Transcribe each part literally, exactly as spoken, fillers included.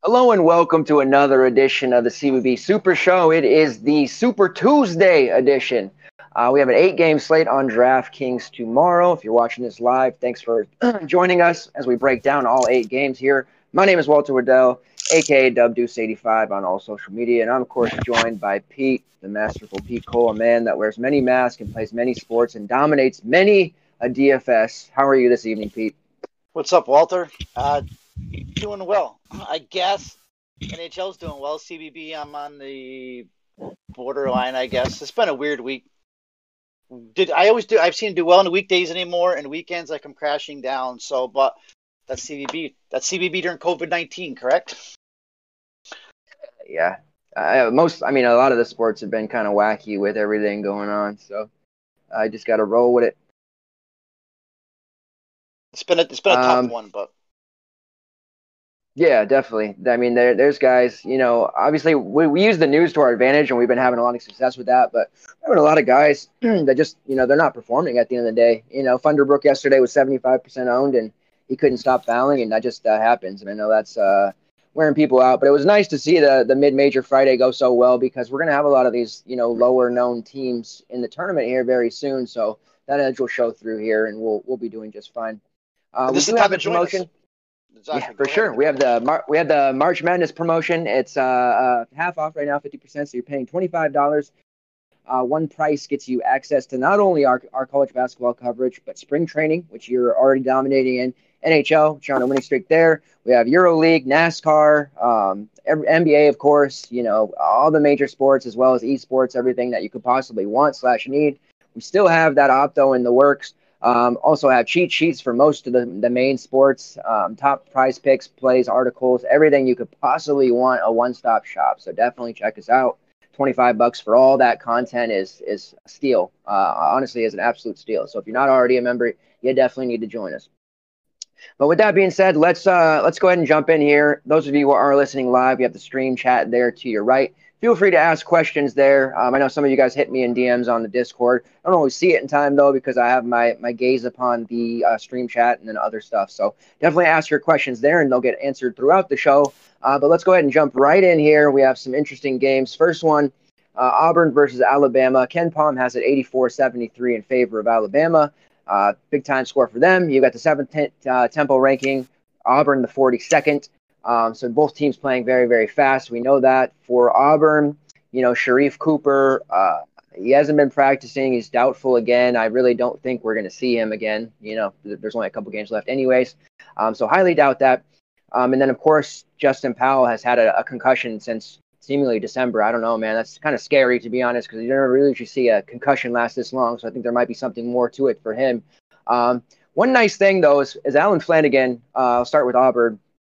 Hello and welcome to another edition of the C B B Super Show. It is the Super Tuesday edition. Uh, we have an eight-game slate on DraftKings tomorrow. If you're watching this live, thanks for joining us as we break down all eight games here. My name is Walter Waddell, a k a. Dubdeuce eighty-five on all social media, and I'm, of course, joined by Pete, the masterful Pete Cole, a man that wears many masks and plays many sports and dominates many a D F S. How are you this evening, Pete? What's up, Walter? Uh, doing well, I guess. N H L's doing well. C B B, I'm on the borderline, I guess. It's been a weird week. Did I always do? I've seen him do well on the weekdays anymore, and weekends like I'm crashing down. So, but that's C B B. That's C B B during COVID nineteen, correct? Yeah, uh, most. I mean, a lot of the sports have been kind of wacky with everything going on. So I just got to roll with it. It's been a, it's been a Um, tough one, but Yeah, definitely. I mean, there, there's guys, you know, obviously we, we use the news to our advantage and we've been having a lot of success with that, but having a lot of guys that just, you know, they're not performing at the end of the day. You know, Thunderbrook yesterday was seventy-five percent owned and he couldn't stop fouling, and that just uh, happens. And I know that's uh, wearing people out, but it was nice to see the, the mid-major Friday go so well because we're going to have a lot of these, you know, lower known teams in the tournament here very soon. So that edge will show through here and we'll, we'll be doing just fine. Uh, we this is do the have time the to join us. promotion. Exactly. Yeah, for sure. We have the Mar- we have the March Madness promotion. It's uh, uh half off right now, fifty percent. So you're paying twenty-five dollars. Uh, one price gets you access to not only our, our college basketball coverage, but spring training, which you're already dominating in, N H L, which you're on a winning streak there. We have EuroLeague, NASCAR, um, N B A, of course. You know, all the major sports as well as esports, everything that you could possibly want slash need. We still have that opto in the works. Um, also have cheat sheets for most of the, the main sports, um, top prize picks, plays, articles, everything you could possibly want, a one-stop shop. So definitely check us out. twenty-five bucks for all that content is is a steal. Uh, honestly, is an absolute steal. So if you're not already a member, you definitely need to join us. But with that being said, let's uh, let's go ahead and jump in here. Those of you who are listening live, you have the stream chat there to your right. Feel free to ask questions there. Um, I know some of you guys hit me in D Ms on the Discord. I don't always see it in time, though, because I have my, my gaze upon the uh, stream chat and then other stuff. So definitely ask your questions there, and they'll get answered throughout the show. Uh, but let's go ahead and jump right in here. We have some interesting games. First one, uh, Auburn versus Alabama. Ken Palm has it eighty-four seventy-three in favor of Alabama. Uh, big time score for them. You got the seventh uh, tempo ranking, Auburn the forty-second. Um, so both teams playing very, very fast. We know that. For Auburn, you know, Sharife Cooper, uh, he hasn't been practicing. He's doubtful again. I really don't think we're going to see him again. You know, there's only a couple games left anyways. Um, so highly doubt that. Um, and then, of course, Justin Powell has had a, a concussion since seemingly December. I don't know, man. That's kind of scary, to be honest, because you never really usually see a concussion last this long. So I think there might be something more to it for him. Um, one nice thing, though, is, is Allen Flanigan. Uh, I'll start with Auburn.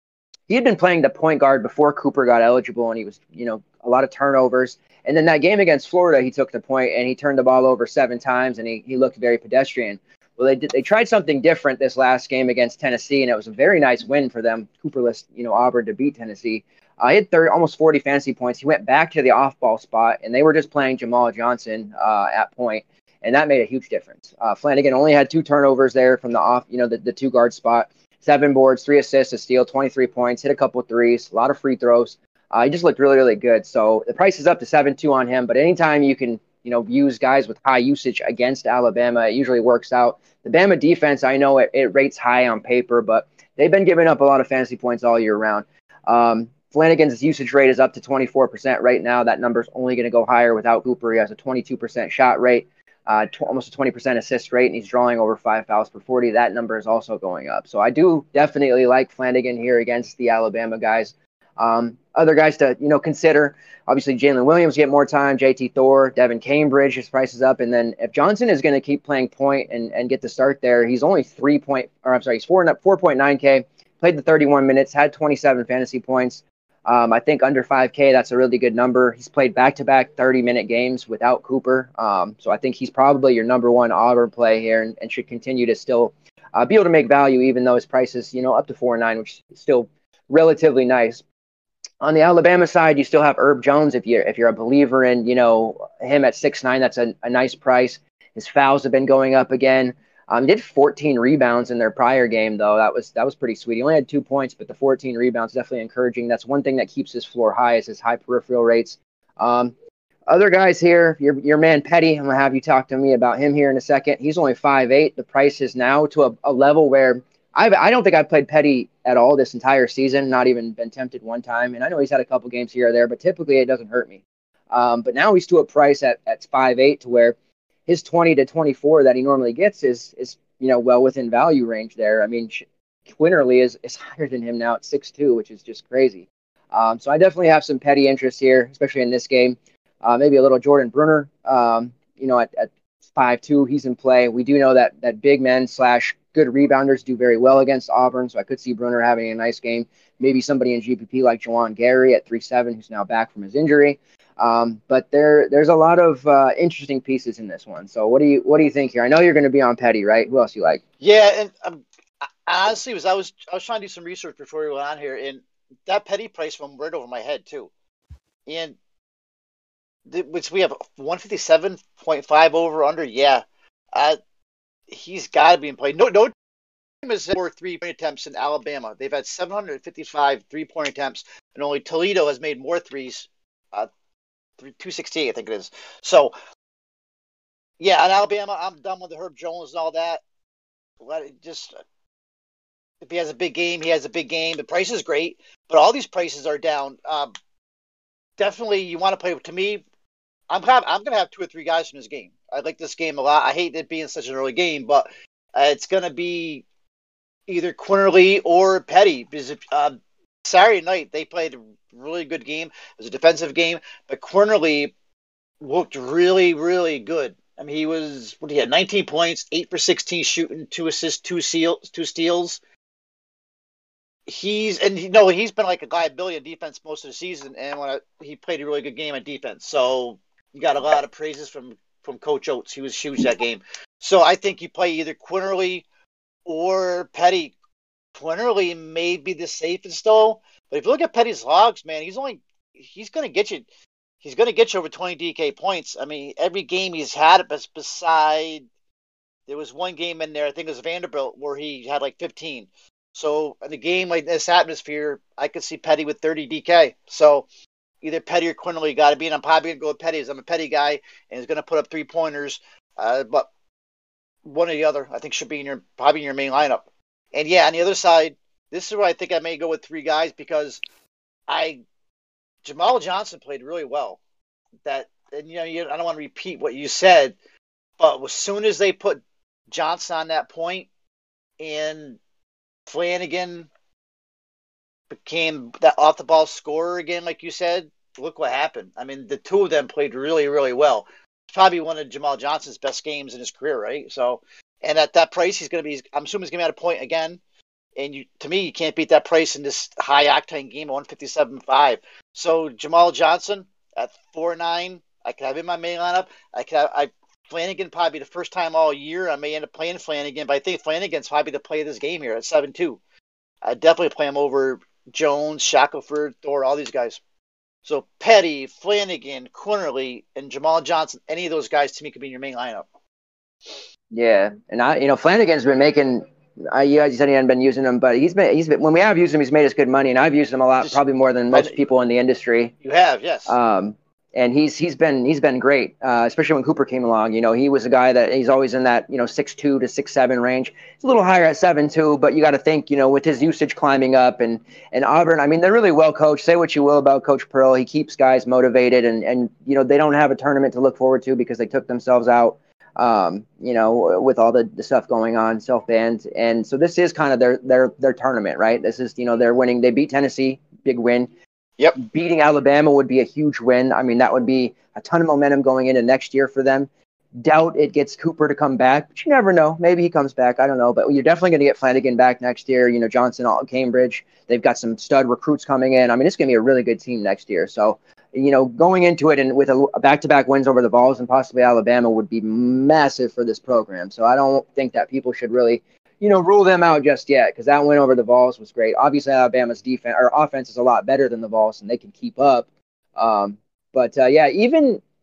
He had been playing the point guard before Cooper got eligible, and he was, you know, a lot of turnovers. And then that game against Florida, he took the point and he turned the ball over seven times, and he, he looked very pedestrian. Well, they did, they tried something different this last game against Tennessee, and it was a very nice win for them, Cooperless, you know, Auburn to beat Tennessee. Uh, he had thirty, almost forty fantasy points. He went back to the off-ball spot, and they were just playing Jamal Johnson uh, at point, and that made a huge difference. Uh, Flanigan only had two turnovers there from the off, you know, the, the two-guard spot. Seven boards, three assists, a steal, twenty-three points, hit a couple of threes, a lot of free throws. Uh, he just looked really, really good. So the price is up to seven two on him, but anytime you can, you know, use guys with high usage against Alabama, it usually works out. The Bama defense, I know it, it rates high on paper, but they've been giving up a lot of fantasy points all year round. Um, Flanigan's usage rate is up to twenty-four percent right now. That number's only going to go higher without Cooper. He has a twenty-two percent shot rate. Uh, t- almost a twenty percent assist rate, and he's drawing over five fouls per forty. That number is also going up. So I do definitely like Flanigan here against the Alabama guys. Um, other guys to, you know, consider, obviously Jalen Williams get more time, J T Thor, Devin Cambridge, his price is up. And then if Johnson is going to keep playing point and, and get the start there, he's only three point, or I'm sorry, he's four, four point nine K, played the thirty-one minutes, had twenty-seven fantasy points. Um, I think under five K, that's a really good number. He's played back-to-back thirty-minute games without Cooper. Um, so I think he's probably your number one Auburn play here and, and should continue to still uh, be able to make value, even though his price is, you know, up to four nine, which is still relatively nice. On the Alabama side, you still have Herb Jones. If you're, if you're a believer in, you know, him at six nine, that's a, a nice price. His fouls have been going up again. Um, did fourteen rebounds in their prior game, though. That was that was pretty sweet. He only had two points, but the fourteen rebounds definitely encouraging. That's one thing that keeps his floor high is his high peripheral rates. Um, other guys here, your your man Petty, I'm gonna have you talk to me about him here in a second. He's only five eight. The price is now to a, a level where I've, I don't think I've played Petty at all this entire season. Not even been tempted one time. And I know he's had a couple games here or there, but typically it doesn't hurt me. Um, but now he's to a price at at five eight to where his twenty to twenty-four that he normally gets is, is you know, well within value range there. I mean, Quinterly is, is higher than him now at six two, which is just crazy. Um, so I definitely have some Petty interest here, especially in this game. Uh, maybe a little Jordan Brunner, um, you know, at, at five two, he's in play. We do know that that big men slash good rebounders do very well against Auburn, so I could see Brunner having a nice game. Maybe somebody in G P P like Juwan Gary at three seven, who's now back from his injury. Um, but there, there's a lot of uh, interesting pieces in this one. So what do you, what do you think here? I know you're going to be on Petty, right? Who else you like? Yeah, and um, honestly, was I was I was trying to do some research before we went on here, and that Petty price went right over my head too. And the, which we have one fifty-seven point five over under. Yeah, uh, he's got to be in play. No, no team has more three point attempts in Alabama. They've had seven hundred fifty-five three point attempts, and only Toledo has made more threes. Uh, two sixty-eight, I think it is. So, yeah, in Alabama, I'm done with the Herb Jones and all that. Let it just, if he has a big game, he has a big game. The price is great, but all these prices are down. Um, definitely, you want to play. To me, I'm have, I'm going to have two or three guys in this game. I like this game a lot. I hate it being such an early game, but uh, it's going to be either Quinterly or Petty because if, uh, Saturday night they played a really good game. It was a defensive game, but Quinterly looked really, really good. I mean, he was what he had nineteen points, eight for sixteen shooting, two assists, two steals, two steals. He's and you know he's been like a liability on defense most of the season, and when I, he played a really good game on defense, so you got a lot of praises from from Coach Oates. He was huge that game. So I think you play either Quinterly or Petty. Quinterly may be the safest though, but if you look at Petty's logs, man, he's only he's going to get you he's going to get you over twenty D K points. I mean, every game he's had it beside there was one game in there, I think it was Vanderbilt, where he had like fifteen. So in a game like this atmosphere, I could see Petty with thirty D K. So either Petty or Quinterly got to be, and I'm probably going to go with Petty as I'm a Petty guy, and he's going to put up three pointers. Uh, but one or the other, I think, should be in your probably in your main lineup. And yeah, on the other side, this is where I think I may go with three guys because I Jamal Johnson played really well. That and you know you, I don't want to repeat what you said, but as soon as they put Johnson on that point and Flanagan became that off the ball scorer again, like you said, look what happened. I mean, the two of them played really, really well. It's probably one of Jamal Johnson's best games in his career, right? So. And at that price, he's going to be, I'm assuming he's going to be at a point again. And you, to me, you can't beat that price in this high octane game, one fifty-seven point five. So Jamal Johnson at four nine, I could have in my main lineup. I could have, I, Flanagan probably the first time all year. I may end up playing Flanagan, but I think Flanagan's probably the play of this game here at seven two. I definitely play him over Jones, Shackelford, Thor, all these guys. So Petty, Flanagan, Quinterly, and Jamal Johnson, any of those guys to me could be in your main lineup. Yeah, and I, you know, Flanagan's been making. I, you guys said he hadn't been using him, but he's been. He's been when we have used him, he's made us good money, and I've used him a lot, Just, probably more than most people in the industry. You have, yes. Um, and he's he's been he's been great, uh, especially when Cooper came along. You know, he was a guy that he's always in that you know six two to six seven range. It's a little higher at seven two, but you got to think, you know, with his usage climbing up and and Auburn. I mean, they're really well coached. Say what you will about Coach Pearl, he keeps guys motivated, and and you know they don't have a tournament to look forward to because they took themselves out. Um, you know, with all the, the stuff going on, self-banned. And so this is kind of their, their, their tournament, right? This is, you know, they're winning. They beat Tennessee, big win. Yep. Beating Alabama would be a huge win. I mean, that would be a ton of momentum going into next year for them. Doubt it gets Cooper to come back, but you never know. Maybe he comes back. I don't know, but you're definitely going to get Flanagan back next year. You know, Johnson, Cambridge, they've got some stud recruits coming in. I mean, it's going to be a really good team next year. So, you know, going into it and with a, a back-to-back wins over the Vols and possibly Alabama would be massive for this program. So I don't think that people should really, you know, rule them out just yet because that win over the Vols was great. Obviously, Alabama's defense or offense is a lot better than the Vols and they can keep up. Um, but uh, yeah, even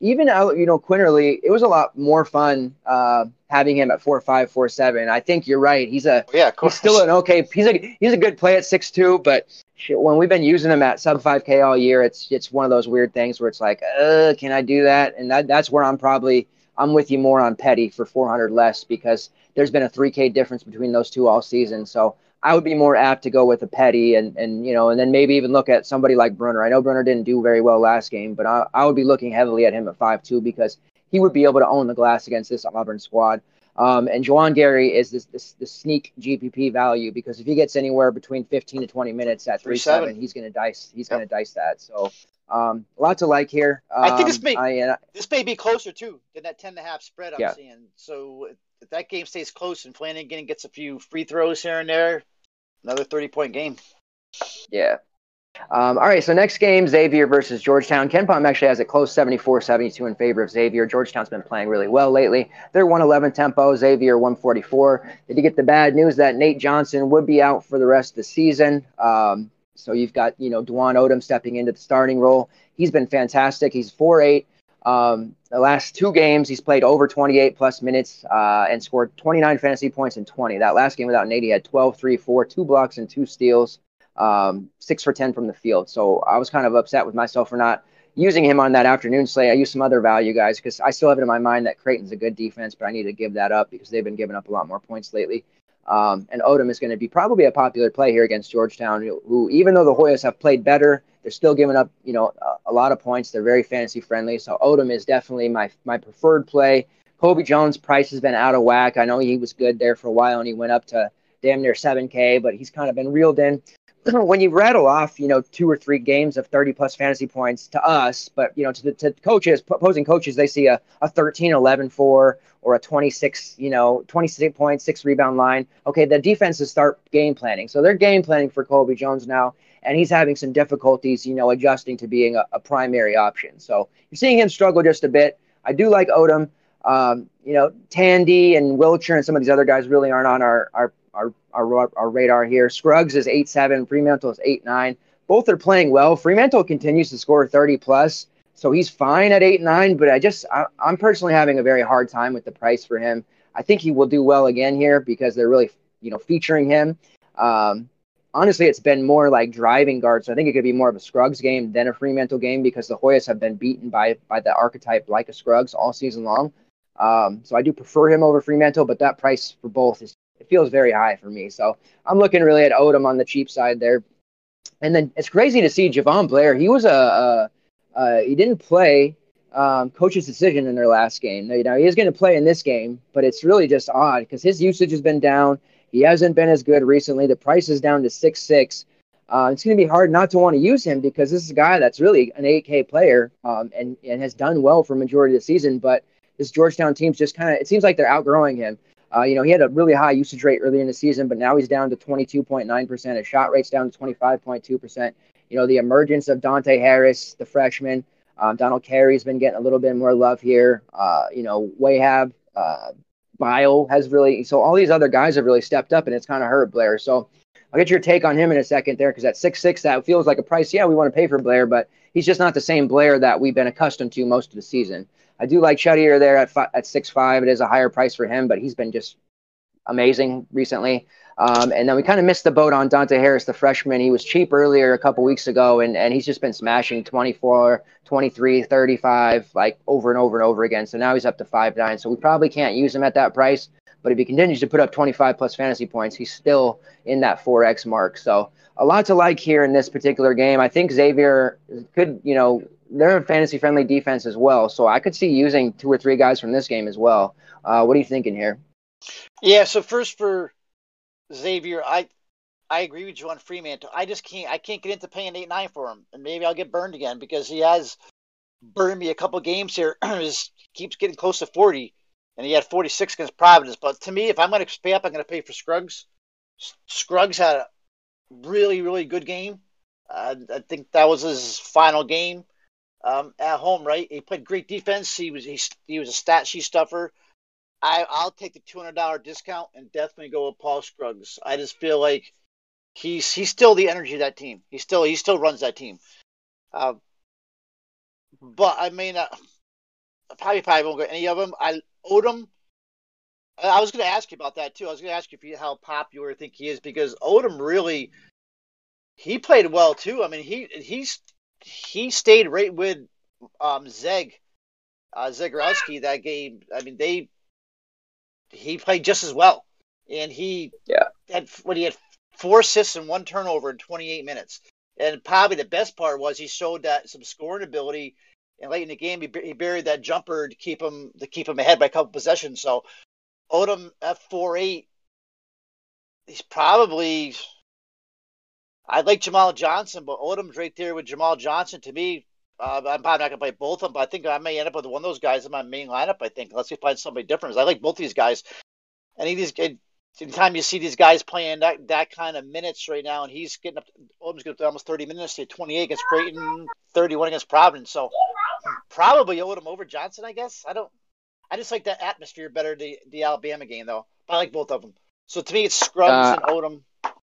even out, you know, Quinterly, it was a lot more fun uh, having him at four five, four seven. I think you're right. He's a Yeah, of he's still course. an okay. He's a he's a good play at six two, but shit, when we've been using him at sub five K all year, it's it's one of those weird things where it's like, uh, can I do that? And that that's where I'm probably I'm with you more on Petty for four hundred less because there's been a three K difference between those two all season. So I would be more apt to go with a Petty and, and you know, and then maybe even look at somebody like Brunner. I know Brunner didn't do very well last game, but I, I would be looking heavily at him at five two because he would be able to own the glass against this Auburn squad. Um, and Juwan Gary is this, this this sneak G P P value because if he gets anywhere between fifteen to twenty minutes at Three three seven, seven. he's gonna dice he's Yep. gonna dice that. So um, a lot to like here. Um, I think this may I, uh, this may be closer too than that ten and a half spread I'm yeah. seeing. So if that game stays close and Flanagan gets a few free throws here and there, another thirty point game. Yeah. Um, all right, so next game, Xavier versus Georgetown. KenPom actually has it close seventy-four seventy-two in favor of Xavier. Georgetown's been playing really well lately. They're one eleven tempo, Xavier one forty-four. Did you get the bad news that Nate Johnson would be out for the rest of the season? Um, so you've got, you know, Dwan Odom stepping into the starting role. He's been fantastic. He's four eight. Um, the last two games, he's played over twenty-eight plus minutes uh, and scored twenty-nine fantasy points in twenty. That last game without Nate, he had twelve, three, four, two blocks and two steals. Um, six for ten from the field. So I was kind of upset with myself for not using him on that afternoon slate. I used some other value guys because I still have it in my mind that Creighton's a good defense, but I need to give that up because they've been giving up a lot more points lately. Um, and Odom is going to be probably a popular play here against Georgetown, who, who even though the Hoyas have played better, they're still giving up, you know, a, a lot of points. They're very fantasy friendly. So Odom is definitely my my preferred play. Kobe Jones' price has been out of whack. I know he was good there for a while and he went up to damn near seven K, but he's kind of been reeled in. When you rattle off, you know, two or three games of thirty plus fantasy points to us, but, you know, to the to coaches, opposing coaches, they see a, a thirteen eleven four or a twenty-six, you know, twenty-six point six rebound line. Okay, the defenses start game planning. So they're game planning for Kobe Jones now, and he's having some difficulties, you know, adjusting to being a, a primary option. So you're seeing him struggle just a bit. I do like Odom. Um, you know, Tandy and Wilcher and some of these other guys really aren't on our, our Our, our our radar here. Scruggs is eight seven. Fremantle is eight nine. Both are playing well. Fremantle continues to score thirty plus, so he's fine at eight nine. But I just I, I'm personally having a very hard time with the price for him. I think he will do well again here because they're really you know featuring him. Um, honestly, it's been more like driving guard, so I think it could be more of a Scruggs game than a Fremantle game because the Hoyas have been beaten by by the archetype like a Scruggs all season long. Um, so I do prefer him over Fremantle, but that price for both is it feels very high for me. So I'm looking really at Odom on the cheap side there. And then it's crazy to see Javon Blair. He was a, a, a he didn't play um, coach's decision in their last game. You know, he is going to play in this game, but it's really just odd because his usage has been down. He hasn't been as good recently. The price is down to six six. Uh, it's going to be hard not to want to use him because this is a guy that's really an eight K player um, and, and has done well for majority of the season. But this Georgetown team's just kind of, it seems like they're outgrowing him. Uh, you know, he had a really high usage rate early in the season, but now he's down to twenty-two point nine percent. His shot rate's down to twenty-five point two percent. You know, the emergence of Dante Harris, the freshman, um, Donald Carey's been getting a little bit more love here. Uh, you know, Wahab, uh, Bio has really, so all these other guys have really stepped up, and it's kind of hurt Blair. So I'll get your take on him in a second there, because at six six, that feels like a price. Yeah, we want to pay for Blair, but he's just not the same Blair that we've been accustomed to most of the season. I do like Chuddier there at fi- at six five. It is a higher price for him, but he's been just amazing recently. Um, and then we kind of missed the boat on Dante Harris, the freshman. He was cheap earlier a couple weeks ago, and, and he's just been smashing twenty-four, twenty-three, thirty-five, like over and over and over again. So now he's up to five nine. So we probably can't use him at that price. But if he continues to put up twenty-five plus fantasy points, he's still in that four X mark. So a lot to like here in this particular game. I think Xavier could, you know, they're a fantasy-friendly defense as well. So I could see using two or three guys from this game as well. Uh, what are you thinking here? Yeah, so first for Xavier, I I agree with you on Fremantle. I just can't I can't get into paying eight nine for him, and maybe I'll get burned again because he has burned me a couple games here. He keeps getting close to forty, and he had forty-six against Providence. But to me, if I'm going to pay up, I'm going to pay for Scruggs. Scruggs had a really really good game. Uh, I think that was his final game um, at home. Right, he played great defense. He was he, he was a stat sheet stuffer. I, I'll take the two hundred dollars discount and definitely go with Paul Scruggs. I just feel like he's he's still the energy of that team. He still he still runs that team. Uh, but I mean, uh, probably probably won't go any of them. I Odom. I was going to ask you about that too. I was going to ask you if you, how popular you think he is because Odom really he played well too. I mean he he's he stayed right with um, Zeg uh, Zagorowski that game. I mean they he played just as well, and he yeah had when he had four assists and one turnover in twenty-eight minutes. And probably the best part was he showed that some scoring ability. And late in the game, he, he buried that jumper to keep him to keep him ahead by a couple possessions. So Odom at four eight, he's probably. I like Jamal Johnson, but Odom's right there with Jamal Johnson. To me, uh, I'm probably not going to play both of them, but I think I may end up with one of those guys in my main lineup. I think unless we find somebody different, I like both these guys. Any of these guys. Anytime you see these guys playing that, that kind of minutes right now, and he's getting up, Odom's getting up to almost thirty minutes, twenty-eight against Creighton, thirty-one against Providence. So probably Odom over Johnson, I guess. I don't. I just like that atmosphere better the the Alabama game though. I like both of them. So to me, it's Scruggs uh, and Odom.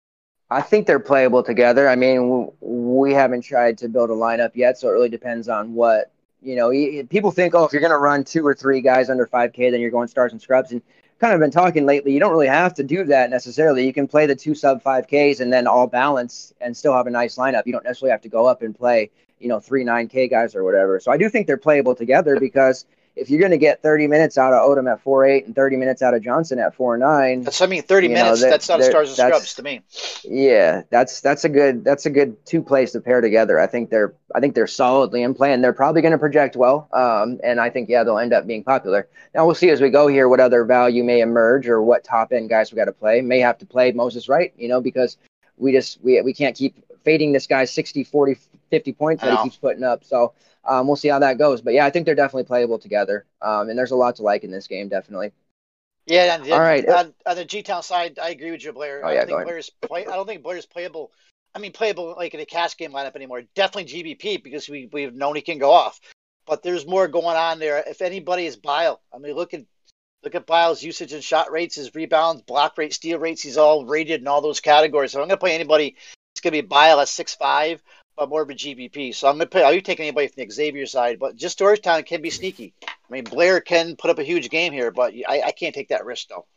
I think they're playable together. I mean, we haven't tried to build a lineup yet, so it really depends on what you know. People think, oh, if you're going to run two or three guys under five K, then you're going stars and scrubs and. Kind of been talking lately, you don't really have to do that necessarily. You can play the two sub five Ks and then all balance and still have a nice lineup. You don't necessarily have to go up and play, you know, three nine K guys or whatever. So I do think they're playable together because if you're going to get thirty minutes out of Odom at four eight and thirty minutes out of Johnson at four nine, that's I mean thirty minutes. Know, that's not a stars and scrubs to me. Yeah, that's that's a good that's a good two plays to pair together. I think they're I think they're solidly in play and they're probably going to project well. Um, and I think yeah they'll end up being popular. Now we'll see as we go here what other value may emerge or what top end guys we got to play. May have to play Moses Wright, you know, because we just we we can't keep fading this guy's sixty, forty, fifty points that he keeps putting up. So um, we'll see how that goes. But yeah, I think they're definitely playable together. Um, and there's a lot to like in this game, definitely. Yeah, and, all right. On, on the G-Town side, I agree with you, Blair. Oh, I yeah, don't think Blair's play. I don't think Blair's playable. I mean, playable like in a cash game lineup anymore. Definitely G B P because we we've known he can go off. But there's more going on there. If anybody is Bile, I mean, look at look at Bile's usage and shot rates, his rebounds, block rate, steal rates. He's all rated in all those categories. So I'm going to play anybody. It's going to be Bile at six five, but more of a G B P. So I'm going to play. I'll be taking anybody from the Xavier side, but just Georgetown can be sneaky. I mean, Blair can put up a huge game here, but I, I can't take that risk though.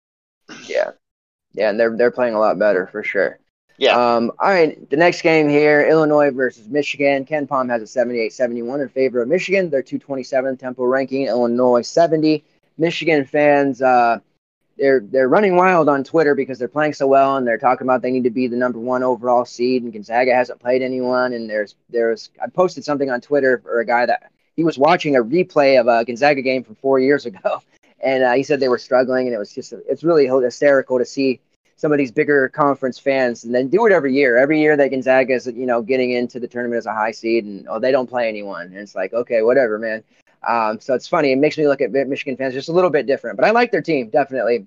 Yeah, yeah, and they're they're playing a lot better for sure. Yeah. Um. All right, the next game here, Illinois versus Michigan. Ken Palm has a seventy-eight seventy-one in favor of Michigan. They're two twenty-seven tempo ranking. Illinois seventy. Michigan fans, uh, they're they're running wild on Twitter because they're playing so well, and they're talking about they need to be the number one overall seed. And Gonzaga hasn't played anyone. And there's there's I posted something on Twitter for a guy that he was watching a replay of a Gonzaga game from four years ago. And uh, he said they were struggling, and it was just it's really hysterical to see some of these bigger conference fans, and then do it every year. Every year that Gonzaga is, you know, getting into the tournament as a high seed, and oh, they don't play anyone, and it's like, okay, whatever, man. Um, so it's funny. It makes me look at Michigan fans just a little bit different, but I like their team definitely,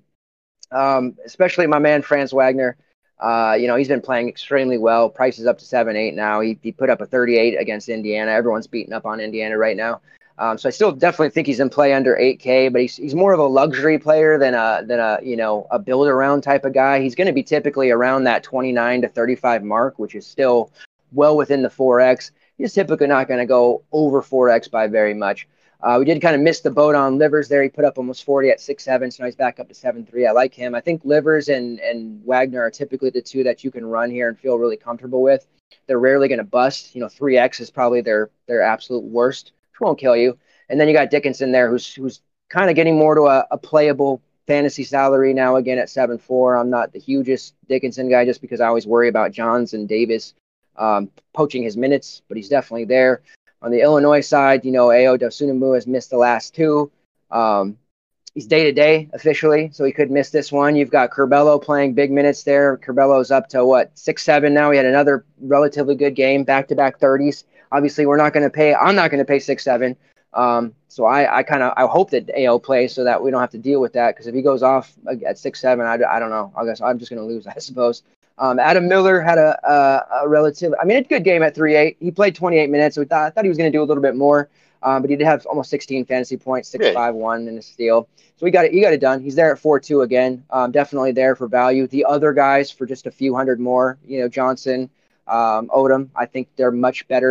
um, especially my man Franz Wagner. Uh, you know, he's been playing extremely well. Price is up to seven eight now. He he put up a thirty-eight against Indiana. Everyone's beating up on Indiana right now. Um, so I still definitely think he's in play under eight K, but he's he's more of a luxury player than a than a you know a build around type of guy. He's going to be typically around that twenty-nine to thirty-five mark, which is still well within the four X. He's typically not going to go over four X by very much. Uh, we did kind of miss the boat on Livers there. He put up almost forty at six seven, so now he's back up to seven three. I like him. I think Livers and and Wagner are typically the two that you can run here and feel really comfortable with. They're rarely going to bust. You know, three X is probably their their absolute worst. Won't kill you. And then you got Dickinson there, who's who's kind of getting more to a, a playable fantasy salary now again at seven four. I'm not the hugest Dickinson guy just because I always worry about Johns and Davis um, poaching his minutes, but he's definitely there. On the Illinois side, you know, Ayo Dosunmu has missed the last two. Um, he's day-to-day officially, so he could miss this one. You've got Curbelo playing big minutes there. Curbelo's up to, what, six seven now? He had another relatively good game, back-to-back thirties. Obviously, we're not going to pay. I'm not going to pay six seven. Um, so I, I kind of I hope that A O plays so that we don't have to deal with that. Because if he goes off at six seven, I, I don't know. I guess I'm just going to lose, I suppose. Um, Adam Miller had a, a, a relative. I mean, a good game at three eight. He played twenty-eight minutes, so we thought, I thought he was going to do a little bit more. Um, but he did have almost sixteen fantasy points, six five one in a steal. So he got it. He got it done. He's there at four two again. Um, definitely there for value. The other guys for just a few hundred more. You know, Johnson, um, Odom. I think they're much better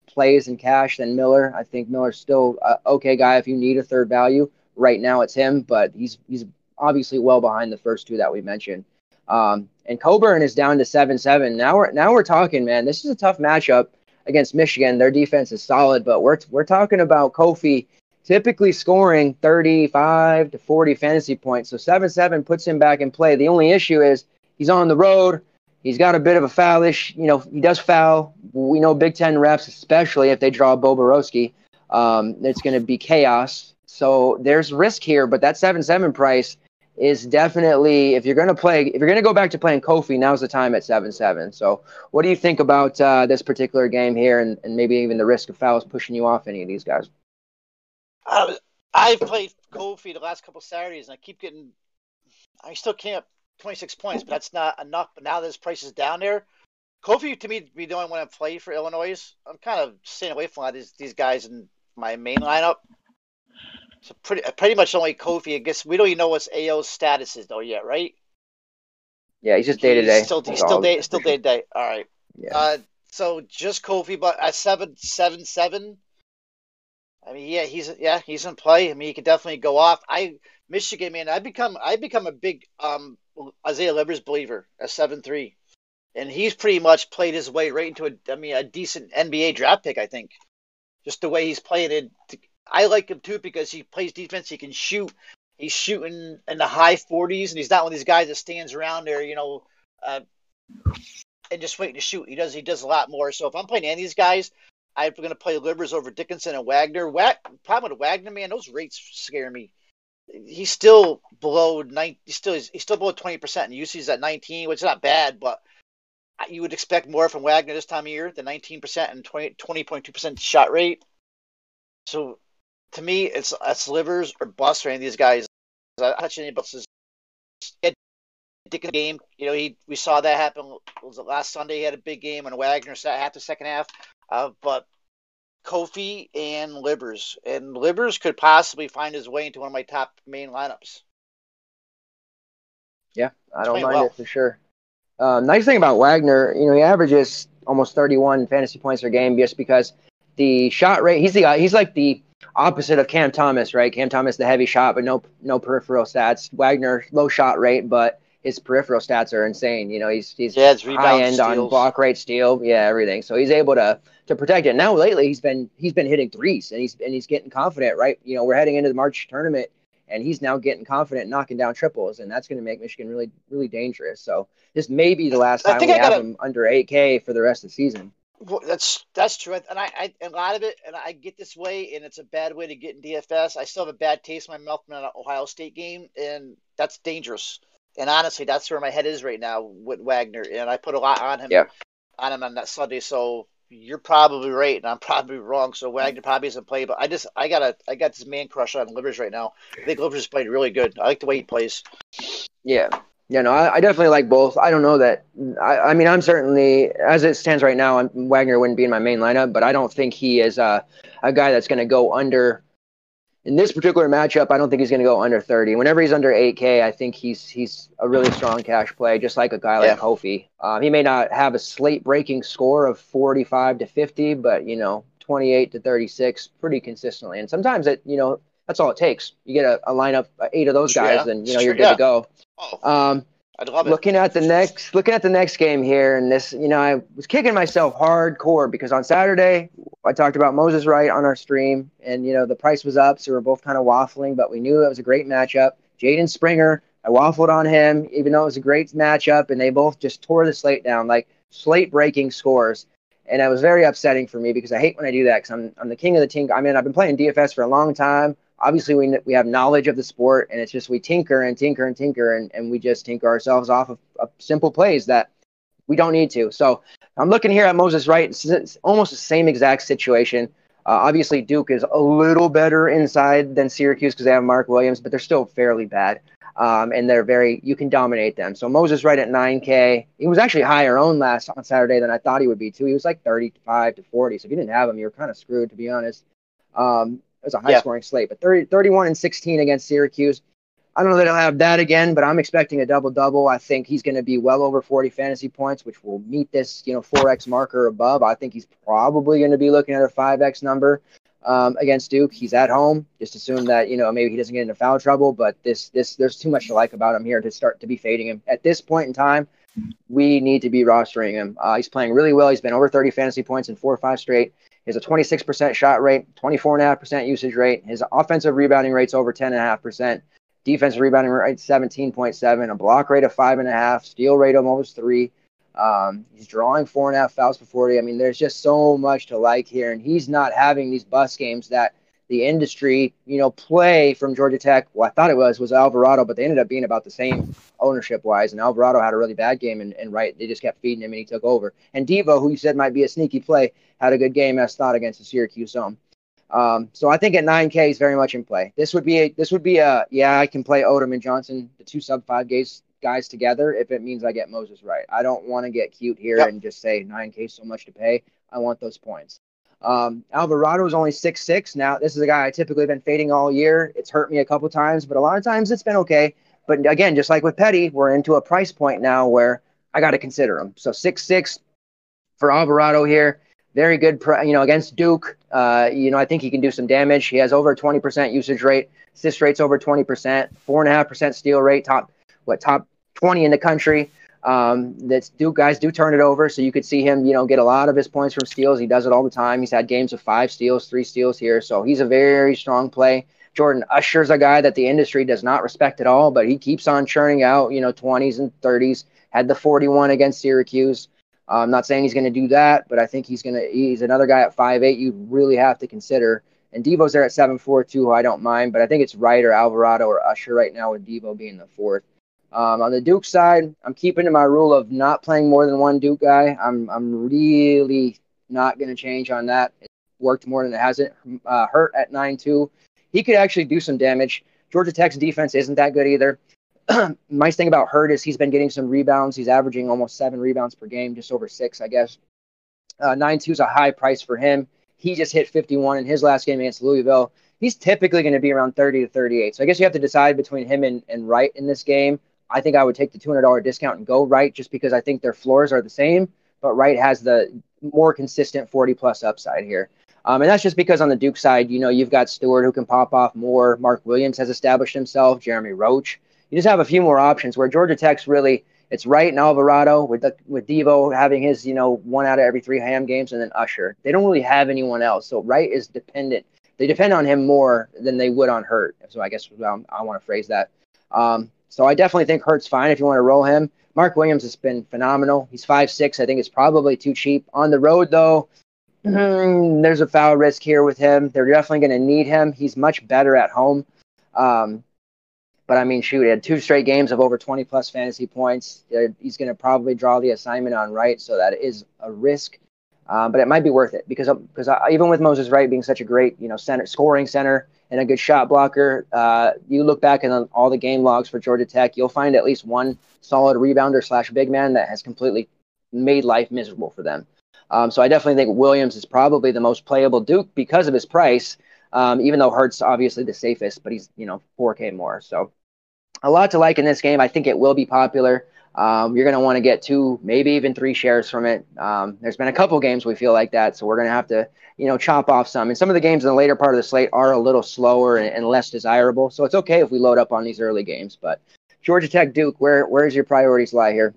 plays in cash than Miller. I think Miller's still a okay guy if you need a third value. Right now it's him, but he's he's obviously well behind the first two that we mentioned. Um, and Coburn is down to seven seven. Now we're now we're talking, man. This is a tough matchup against Michigan. Their defense is solid, but we're we're talking about Kofi typically scoring thirty-five to forty fantasy points. So seven seven puts him back in play. The only issue is he's on the road. He's got a bit of a foul-ish, you know, he does foul. We know Big Ten refs, especially if they draw Bo Borowski, um, it's going to be chaos. So there's risk here, but that seven seven price is definitely, if you're going to play, if you're going to go back to playing Kofi, now's the time at seven seven. So what do you think about uh, this particular game here and, and maybe even the risk of fouls pushing you off any of these guys? Uh, I've played Kofi the last couple Saturdays, and I keep getting, I still can't, twenty-six points, but that's not enough. But now that his price is down there, Kofi to me be the only one I've played for Illinois. I'm kind of staying away from a lot of these, these guys in my main lineup. So pretty pretty much only Kofi. I guess we don't even know what A O's status is though yet, right? Yeah, he's just day to day. Still, he's still day, still day to day. All right. Yeah. Uh, so just Kofi, but at seven seven seven. I mean, yeah, he's yeah he's in play. I mean, he could definitely go off. I Michigan, man, I become I become a big um Isaiah Livers believer at seven three, and he's pretty much played his way right into a I mean a decent N B A draft pick. I think just the way he's playing it. I like him too because he plays defense. He can shoot. He's shooting in the high forties, and he's not one of these guys that stands around there, you know, uh, and just waiting to shoot. He does. He does a lot more. So if I'm playing any of these guys, I'm going to play Livers over Dickinson and Wagner. Wag- problem with Wagner, man, those rates scare me. He's still below nine. He's still he's, he's still below twenty percent, and U C's at nineteen, which is not bad, but you would expect more from Wagner this time of year than nineteen percent and twenty point two percent shot rate. So to me, it's it's Livers or bust for any of these guys. I touch any busts. Dickens game, you know, he we saw that happen. Was it last Sunday? He had a big game, and Wagner sat half the second half. Uh, but Kofi and Livers, and Livers could possibly find his way into one of my top main lineups. Yeah, I don't Playing mind well. it for sure. Uh, nice thing about Wagner, you know, he averages almost thirty-one fantasy points per game just because the shot rate. He's the he's like the opposite of Cam Thomas, right? Cam Thomas, the heavy shot, but no no peripheral stats. Wagner, low shot rate, but his peripheral stats are insane. You know, he's he's yeah, high end on block rate, steal, yeah, everything. So he's able to to protect it. Now lately, he's been he's been hitting threes, and he's and he's getting confident, right? You know, we're heading into the March tournament, and he's now getting confident, knocking down triples, and that's going to make Michigan really really dangerous. So this may be the last time we have gotta, him under eight K for the rest of the season. Well, that's that's true, and I, I a lot of it, and I get this way, and it's a bad way to get in D F S. I still have a bad taste in my mouth from an Ohio State game, and that's dangerous. And honestly, that's where my head is right now with Wagner, and I put a lot on him, yeah. on him on that Sunday. So you're probably right, and I'm probably wrong. So Wagner probably isn't play, but I just I got a I got this man crush on Livers right now. I think Livers played really good. I like the way he plays. Yeah. Yeah, no, I, I definitely like both. I don't know that. I, I mean, I'm certainly, as it stands right now, I'm, Wagner wouldn't be in my main lineup, but I don't think he is a, a guy that's going to go under. In this particular matchup, I don't think he's going to go under thirty. Whenever he's under eight K, I think he's he's a really strong cash play, just like a guy like yeah. Kofi. Um, he may not have a slate-breaking score of forty-five to fifty, but, you know, twenty-eight to thirty-six pretty consistently. And sometimes, it you know, that's all it takes. You get a, a lineup, eight of those guys, yeah. and, you know, you're good yeah. to go. Oh, um, I'd love it. Looking at the next, looking at the next game here, and this, you know, I was kicking myself hardcore because on Saturday I talked about Moses Wright on our stream, and you know the price was up, so we we're both kind of waffling, but we knew it was a great matchup. Jaden Springer, I waffled on him, even though it was a great matchup, and they both just tore the slate down, like slate-breaking scores, and it was very upsetting for me because I hate when I do that because I'm I'm the king of the tinker. I mean, I've been playing D F S for a long time. Obviously, we we have knowledge of the sport, and it's just we tinker and tinker and tinker, and, and we just tinker ourselves off of, of simple plays that we don't need to. So I'm looking here at Moses Wright. It's, it's almost the same exact situation. Uh, obviously, Duke is a little better inside than Syracuse because they have Mark Williams, but they're still fairly bad, um, and they're very – you can dominate them. So Moses Wright at nine K. He was actually higher owned last on Saturday than I thought he would be, too. He was like thirty-five to forty. So if you didn't have him, you were kind of screwed, to be honest. Um It was a high-scoring yeah. slate, but thirty, thirty-one and sixteen against Syracuse. I don't know that he'll have that again, but I'm expecting a double double. I think he's going to be well over forty fantasy points, which will meet this, you know, four X marker above. I think he's probably going to be looking at a five X number um, against Duke. He's at home. Just assume that, you know, maybe he doesn't get into foul trouble, but this this there's too much to like about him here to start to be fading him at this point in time. We need to be rostering him. Uh, he's playing really well. He's been over thirty fantasy points in four or five straight. He has a twenty-six percent shot rate, twenty-four point five percent usage rate. His offensive rebounding rate's over ten point five percent. Defensive rebounding rate seventeen point seven. A block rate of five point five. Steal rate of almost three. Um, he's drawing four and a half fouls per forty. I mean, there's just so much to like here. And he's not having these bust games that the industry, you know, play from Georgia Tech. Well, I thought it was, was Alvarado, but they ended up being about the same ownership-wise. And Alvarado had a really bad game, and, and right, they just kept feeding him, and he took over. And Devo, who you said might be a sneaky play, had a good game as thought against the Syracuse home. Um, so I think at nine K is very much in play. This would be a, this would be a, yeah, I can play Odom and Johnson, the two sub five guys, guys together if it means I get Moses right. I don't want to get cute here yep. and just say nine K is so much to pay. I want those points. Um, Alvarado is only six six. Now, this is a guy I typically have been fading all year. It's hurt me a couple times, but a lot of times it's been okay. But again, just like with Petty, we're into a price point now where I got to consider him. So six six for Alvarado here. Very good, you know, against Duke. Uh, you know, I think he can do some damage. He has over a twenty percent usage rate. Assist rate's over twenty percent. four point five percent steal rate. Top, what, top twenty in the country. Um, that's Duke guys do turn it over. So you could see him, you know, get a lot of his points from steals. He does it all the time. He's had games of five steals, three steals here. So he's a very strong play. Jordan Usher's a guy that the industry does not respect at all, but he keeps on churning out, you know, twenties and thirties. Had the forty-one against Syracuse. Uh, I'm not saying he's going to do that, but I think he's going to. He's another guy at five eight you really have to consider. And Devo's there at seven four too, who I don't mind, but I think it's Wright or Alvarado or Usher right now, with Devo being the fourth. Um, on the Duke side, I'm keeping to my rule of not playing more than one Duke guy. I'm I'm really not going to change on that. It worked more than it hasn't. Uh, Hurt at nine two. He could actually do some damage. Georgia Tech's defense isn't that good either. Nice thing about Hurt is he's been getting some rebounds. He's averaging almost seven rebounds per game, just over six, I guess. Uh, nine two is a high price for him. He just hit fifty-one in his last game against Louisville. He's typically going to be around thirty to thirty-eight. So I guess you have to decide between him and, and Wright in this game. I think I would take the two hundred dollars discount and go Wright, just because I think their floors are the same, but Wright has the more consistent forty-plus upside here. Um, and that's just because on the Duke side, you know, you've got Stewart who can pop off more. Mark Williams has established himself. Jeremy Roach. You just have a few more options, where Georgia Tech's really, it's Wright and Alvarado, with the, with Devo having his, you know, one out of every three Ham games, and then Usher. They don't really have anyone else. So Wright is dependent. They depend on him more than they would on Hurt. So I guess well, I want to phrase that. Um, so I definitely think Hurt's fine if you want to roll him. Mark Williams has been phenomenal. He's five six. I think it's probably too cheap. On the road, though, mm, there's a foul risk here with him. They're definitely going to need him. He's much better at home. Um, But, I mean, shoot, he had two straight games of over twenty-plus fantasy points. He's going to probably draw the assignment on Wright, so that is a risk. Um, but it might be worth it, because because even with Moses Wright being such a great, you know, center scoring center and a good shot blocker, uh, you look back in all the game logs for Georgia Tech, you'll find at least one solid rebounder slash big man that has completely made life miserable for them. Um, so I definitely think Williams is probably the most playable Duke because of his price, um, even though Hurt's obviously the safest, but he's, you know, four K more. So a lot to like in this game. I think it will be popular. Um, you're going to want to get two, maybe even three shares from it. Um, there's been a couple games we feel like that, so we're going to have to, you know, chop off some. And some of the games in the later part of the slate are a little slower and, and less desirable, so it's okay if we load up on these early games. But Georgia Tech, Duke, where where's your priorities lie here?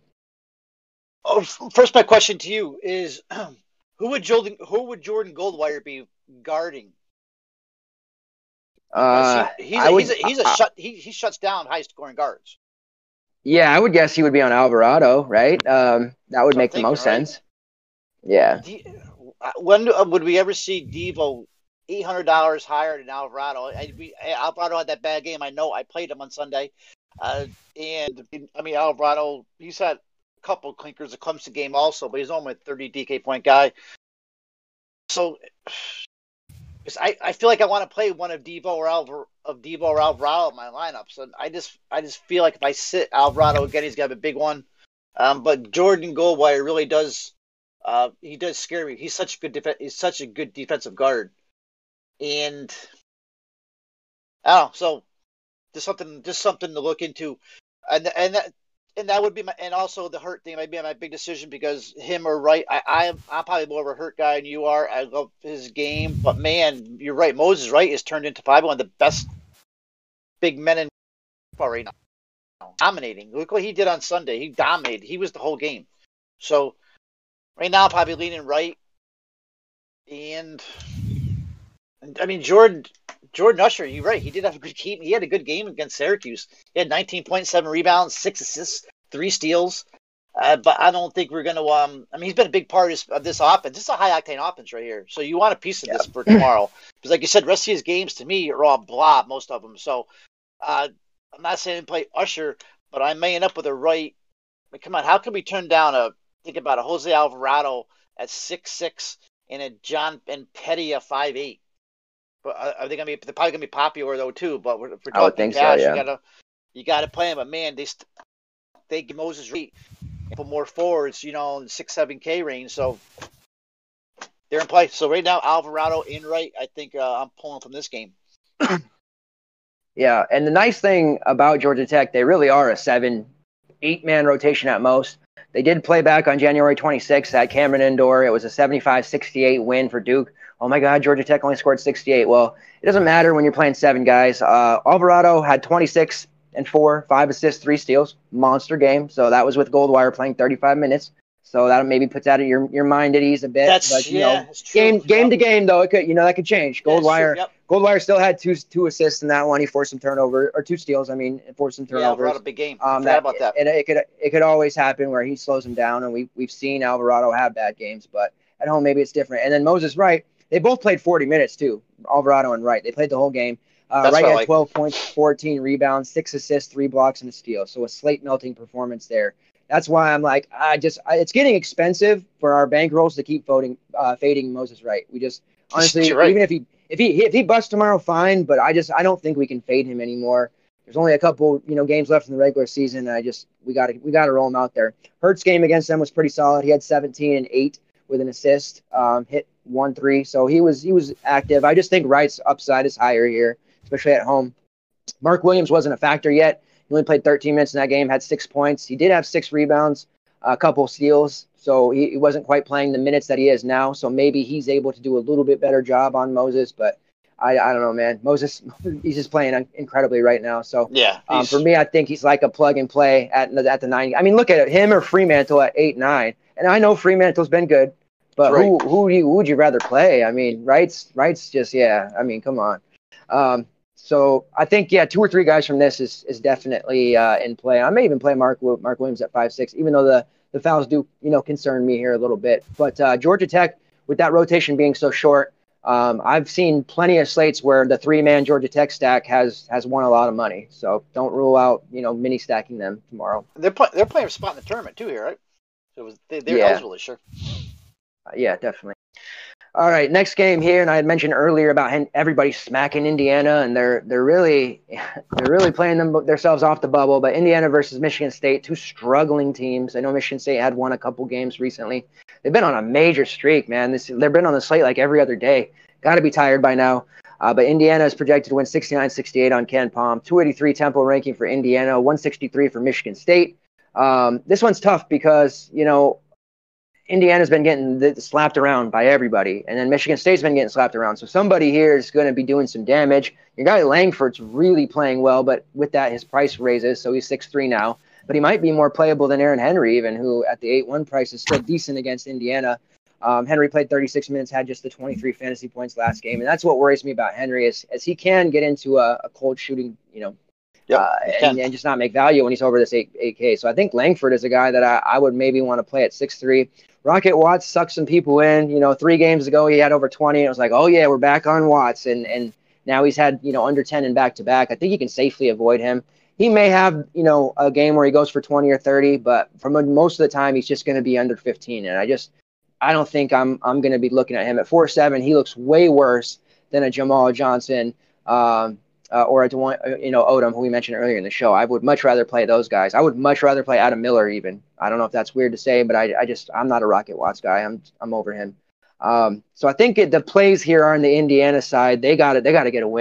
Oh, first, my question to you is, who would Jordan who would Jordan Goldwire be guarding? Uh, he, he's, a, would, he's a he's a uh, shut he he shuts down high scoring guards. Yeah, I would guess he would be on Alvarado, right? Um, that would make the most right? sense. Yeah. When would we ever see Devo eight hundred dollars higher than Alvarado? I, we, Alvarado had that bad game. I know. I played him on Sunday, uh, and I mean Alvarado. He's had a couple clinkers. A Clemson game also, but he's only a thirty D K point guy. So. I, I feel like I want to play one of Devo or Alvar, of Devo or Alvarado in my lineup. So I just I just feel like if I sit Alvarado again, he's got a big one. Um, but Jordan Goldwire really does uh, he does scare me. He's such a good def- he's such a good defensive guard, and I don't know. So just something, just something to look into, and and that and that would be my, and also the Hurt thing might be my big decision because him or Wright, I I'm, I'm probably more of a Hurt guy than you are. I love his game, but man, you're right. Moses Wright has turned into probably one of the best big men in right now, dominating. Look what he did on Sunday. He dominated. He was the whole game. So right now, I'm probably leaning Wright, and I mean Jordan. Jordan Usher, you're right. He did have a good game. He had a good game against Syracuse. He had nineteen point seven rebounds, six assists, three steals. Uh, but I don't think we're going to. Um, I mean, he's been a big part of this, of this offense. This is a high octane offense right here. So you want a piece of Yeah. this for tomorrow. Because, like you said, rest of his games to me are all blah, most of them. So uh, I'm not saying play Usher, but I may end up with a right. I mean, come on, how can we turn down a think about a Jose Alvarado at six six and a John and Petty at five eight? But are they gonna be? They're probably gonna be popular though too. But we're, if we're I would talking think so, cash, yeah. you gotta you gotta play him. But man, they st- they give Moses Reed for more forwards, you know, in six seven K range. So they're in play. So right now, Alvarado in right. I think uh, I'm pulling from this game. Yeah, and the nice thing about Georgia Tech, they really are a seven, eight man rotation at most. They did play back on January twenty-sixth at Cameron Indoor. It was a seventy-five sixty-eight win for Duke. Oh my God, Georgia Tech only scored sixty-eight. Well, it doesn't matter when you're playing seven guys. Uh, Alvarado had twenty-six and four, five assists, three steals, monster game. So that was with Goldwire playing thirty-five minutes. So that maybe puts out of your your mind at ease a bit. That's but you yeah, know, it's true. game game Yep. to game though, it could you know that could change. Yeah, it's true. Goldwire Yep. Goldwire still had two two assists in that one. He forced some turnover or two steals. I mean, forced some Yeah, turnovers. Alvarado big game. I Um, forgot that, about that. And it could it could always happen where he slows him down, and we we've seen Alvarado have bad games, but at home maybe it's different. And then Moses Wright, they both played forty minutes too. Alvarado and Wright, they played the whole game. Uh, That's Wright what I had like. twelve points, fourteen rebounds, six assists, three blocks, and a steal. So a slate melting performance there. That's why I'm like, I just I, it's getting expensive for our bankrolls to keep voting, uh, fading Moses Wright. We just honestly, You're right. even if he if he if he busts tomorrow, fine. But I just I don't think we can fade him anymore. There's only a couple you know games left in the regular season. And I just we got to we got to roll him out there. Hurt's game against them was pretty solid. He had seventeen and eight with an assist, um, hit one three. So he was he was active. I just think Wright's upside is higher here, especially at home. Mark Williams wasn't a factor yet. He only played thirteen minutes in that game, had six points. He did have six rebounds, a couple steals. So he, he wasn't quite playing the minutes that he is now. So maybe he's able to do a little bit better job on Moses. But I, I don't know, man. Moses, he's just playing incredibly right now. So Yeah. um, he's- for me, I think he's like a plug and play at, at the nine. I mean, look at it, him or Fremantle at eight, nine. And I know Fremantle's been good. But Right. who who, do you, who would you rather play? I mean, Wright's, Wright's just, yeah. I mean, come on. Um, So I think, yeah, two or three guys from this is is definitely uh, in play. I may even play Mark Mark Williams at five six, even though the, the fouls do, you know, concern me here a little bit. But uh, Georgia Tech, with that rotation being so short, um, I've seen plenty of slates where the three-man Georgia Tech stack has has won a lot of money. So don't rule out, you know, mini stacking them tomorrow. They're play, they're playing a spot in the tournament too here, right? So it was, they, they're Yeah. eligible this year. Uh, yeah, definitely. All right, next game here, and I had mentioned earlier about hen- everybody smacking Indiana, and they're they're really they're really playing them themselves off the bubble. But Indiana versus Michigan State, two struggling teams. I know Michigan State had won a couple games recently. They've been on a major streak, man. This they've been on the slate like every other day. Got to be tired by now. Uh, but Indiana is projected to win sixty-nine sixty-eight on Ken Palm. two eighty-three tempo ranking for Indiana, one sixty-three for Michigan State. Um, this one's tough because you know. Indiana's been getting slapped around by everybody, and then Michigan State's been getting slapped around. So somebody here is going to be doing some damage. Your guy Langford's really playing well, but with that, his price raises, so he's six three now. But he might be more playable than Aaron Henry, even, who at the eight one price is still decent against Indiana. Um, Henry played thirty-six minutes, had just the twenty-three fantasy points last game, and that's what worries me about Henry is as he can get into a, a cold shooting, you know, Yep, uh, he and, can. and just not make value when he's over this eight K. So I think Langford is a guy that I, I would maybe want to play at six three. Rocket Watts sucked some people in. You know, three games ago he had over twenty. And it was like, oh yeah, we're back on Watts, and and now he's had you know under ten in back to back. I think you can safely avoid him. He may have you know a game where he goes for twenty or thirty, but for most of the time he's just going to be under fifteen. And I just I don't think I'm I'm going to be looking at him at four seven. He looks way worse than a Jamal Johnson. Um, Uh, or a Dewan, you know, Odom, who we mentioned earlier in the show. I would much rather play those guys. I would much rather play Adam Miller even. I don't know if that's weird to say, but I, I just I'm not a Rocket Watts guy. I'm I'm over him. Um, so I think it, the plays here are on the Indiana side. They got it. They got to get a win.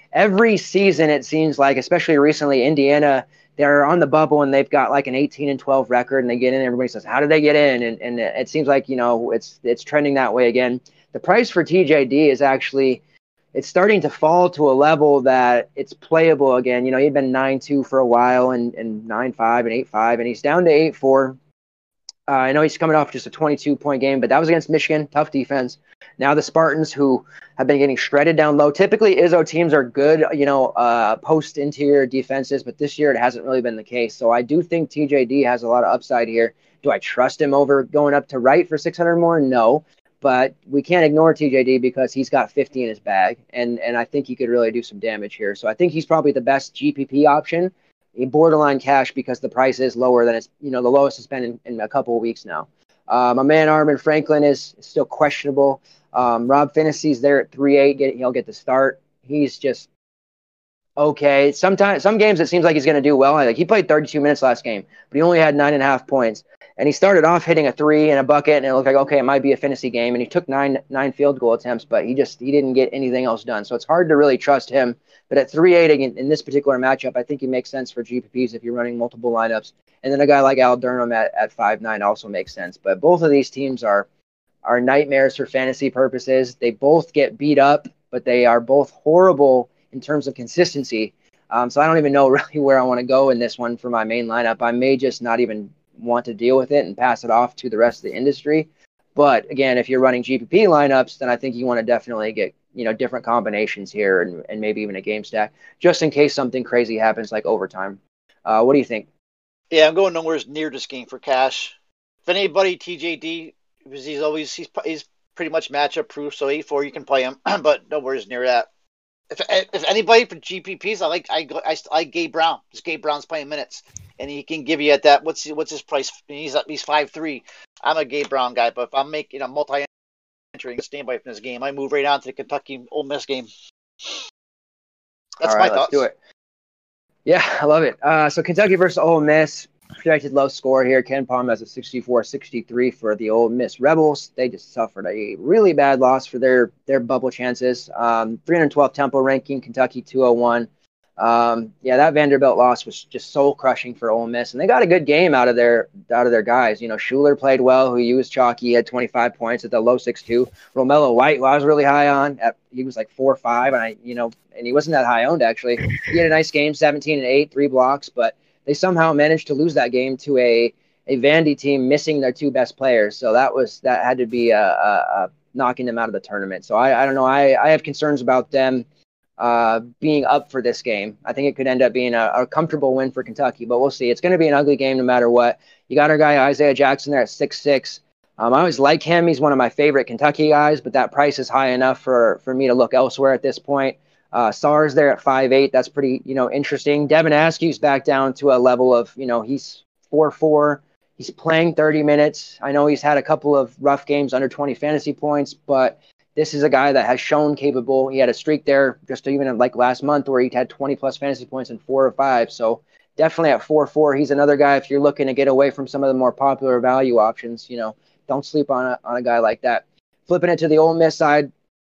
every season it seems like, especially recently, Indiana, they're on the bubble and they've got like an eighteen and twelve record and they get in. Everybody says, how did they get in? And, and it seems like, you know, it's, it's trending that way again. The price for T J D is actually, it's starting to fall to a level that it's playable again. You know, he'd been nine two for a while and, and nine five and eight five, and he's down to eight four. Uh, I know he's coming off just a twenty-two point game, but that was against Michigan, tough defense. Now the Spartans, who have been getting shredded down low. Typically, Izzo teams are good, you know, uh, post-interior defenses, but this year it hasn't really been the case. So I do think T J D has a lot of upside here. Do I trust him over going up to right for six hundred more? No. But we can't ignore T J D because he's got fifty in his bag, and, and I think he could really do some damage here. So I think he's probably the best G P P option. A borderline cash because the price is lower than it's, you know, the lowest it's been in, in a couple of weeks now. Uh, my man Armin Franklin is still questionable. Um, Rob Finney's there at three eight. Get, he'll get the start. He's just okay. Sometimes, some games it seems like he's going to do well. Like he played thirty-two minutes last game, but he only had nine and a half points. And he started off hitting a three and a bucket, and it looked like, okay, it might be a Finney game. And he took nine nine field goal attempts, but he just he didn't get anything else done. So it's hard to really trust him. But at three eight in, in this particular matchup, I think he makes sense for G P Ps if you're running multiple lineups. And then a guy like Al Durham at, at five nine also makes sense. But both of these teams are are nightmares for fantasy purposes. They both get beat up, but they are both horrible in terms of consistency. Um, so I don't even know really where I want to go in this one for my main lineup. I may just not even want to deal with it and pass it off to the rest of the industry. But again, if you're running G P P lineups, then I think you want to definitely get, you know, different combinations here and, and maybe even a game stack just in case something crazy happens like overtime. Uh, what do you think? Yeah, I'm going nowhere near this game for cash. If anybody, T J D, because he's always he's he's pretty much matchup proof. So eight four, you can play him, but nowhere near that. If if anybody for G P Ps, I like I I, I like Gabe Brown. Because Gabe Brown's playing minutes, and he can give you at that. What's what's his price? He's he's five three. I'm a Gabe Brown guy, but if I'm making a multi entering a standby from this game, I move right on to the Kentucky Ole Miss game. That's All right, my let's thoughts. do it. Yeah, I love it. Uh, so Kentucky versus Ole Miss. Projected low score here. Ken Palm has a sixty-four sixty-three for the Ole Miss Rebels. They just suffered a really bad loss for their their bubble chances. Um, three hundred twelve Temple ranking, Kentucky two oh one. Um, yeah, that Vanderbilt loss was just soul crushing for Ole Miss, and they got a good game out of their out of their guys. You know, Schuler played well, who he was chalky. He had twenty-five points at the low six two. Romello White, who I was really high on, at, he was like four five, and I, you know, and he wasn't that high owned actually. He had a nice game, seventeen and eight, three blocks, but they somehow managed to lose that game to a a Vandy team missing their two best players. So that was that had to be a, a, a knocking them out of the tournament. So I, I don't know. I, I have concerns about them uh, being up for this game. I think it could end up being a, a comfortable win for Kentucky, but we'll see. It's going to be an ugly game no matter what. You got our guy Isaiah Jackson there at six six. Um, I always like him. He's one of my favorite Kentucky guys, but that price is high enough for, for me to look elsewhere at this point. Uh, Sars there at five eight. That's pretty, you know, interesting. Devin Askew's back down to a level of, you know, he's four four. He's playing thirty minutes. I know he's had a couple of rough games under twenty fantasy points, but this is a guy that has shown capable. He had a streak there just even like last month where he had twenty plus fantasy points in four or five. So definitely at four four, he's another guy. If you're looking to get away from some of the more popular value options, you know, don't sleep on a, on a guy like that. Flipping it to the Ole Miss side,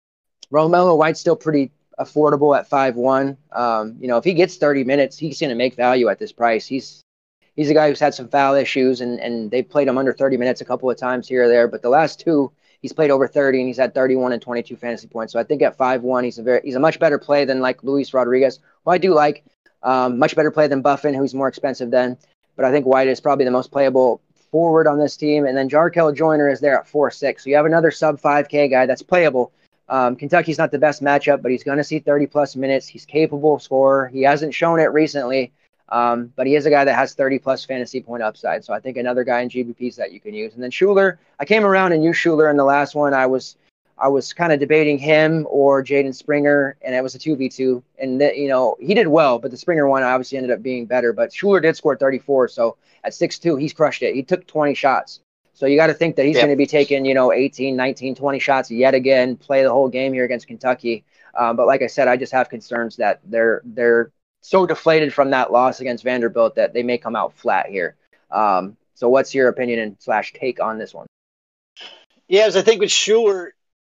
Romello White's still pretty affordable at five one. Um, you know, if he gets thirty minutes, he's going to make value at this price. He's he's a guy who's had some foul issues, and and they've played him under thirty minutes a couple of times here or there. But the last two, he's played over thirty, and he's had thirty-one and twenty-two fantasy points. So I think at five one, he's a very he's a much better play than like Luis Rodriguez, who I do like. Um, much better play than Buffin, who's more expensive than. But I think White is probably the most playable forward on this team. And then Jarkel Joyner is there at four six. So you have another sub five K guy that's playable. Um, Kentucky's not the best matchup, but he's going to see thirty plus minutes. He's capable scorer. He hasn't shown it recently, um, but he is a guy that has thirty plus fantasy point upside. So I think another guy in G B Ps that you can use. And then Schuler, I came around and used Schuler in the last one. I was I was kind of debating him or Jaden Springer, and it was a two v two. And, the, you know, he did well, but the Springer one obviously ended up being better. But Schuler did score thirty-four, so at six two, he's crushed it. He took twenty shots. So you got to think that he's yeah. going to be taking, you know, eighteen, nineteen, twenty shots yet again, play the whole game here against Kentucky. Um, but like I said, I just have concerns that they're they're so deflated from that loss against Vanderbilt that they may come out flat here. Um, so what's your opinion and slash take on this one? Yeah, as I think with Schuler,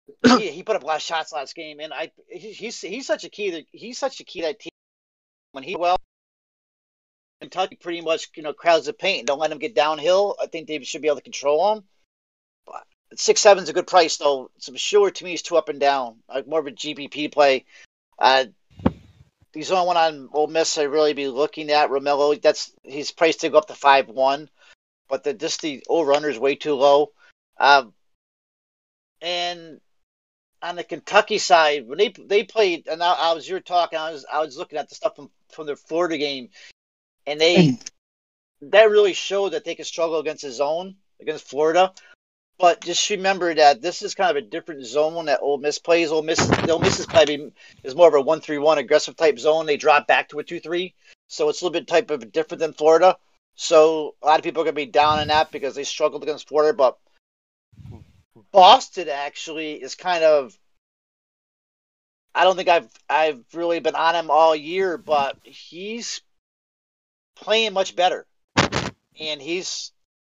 he, he put up a lot of shots last game, and I he's he's such a key. He's such a key to that team when he well. Kentucky pretty much, you know, crowds the paint and don't let him get downhill. I think they should be able to control him. But six seven is a good price, though. So sure, to me, he's too up and down. Like more of a G P P play. Uh, he's the only one on Ole Miss I really be looking at. Romello, that's he's priced to go up to five one, but the just the over under is way too low. Um, and on the Kentucky side, when they they played, and I, I was you were talking, I was I was looking at the stuff from from their Florida game. And they that really showed that they could struggle against the zone against Florida. But just remember that this is kind of a different zone that Ole Miss plays. Ole Miss, Ole Miss is probably is more of a one three one aggressive type zone. They drop back to a two three, so it's a little bit type of different than Florida. So a lot of people are going to be down on that because they struggled against Florida. But Boston actually is kind of. I don't think I've I've really been on him all year, but he's playing much better, and he's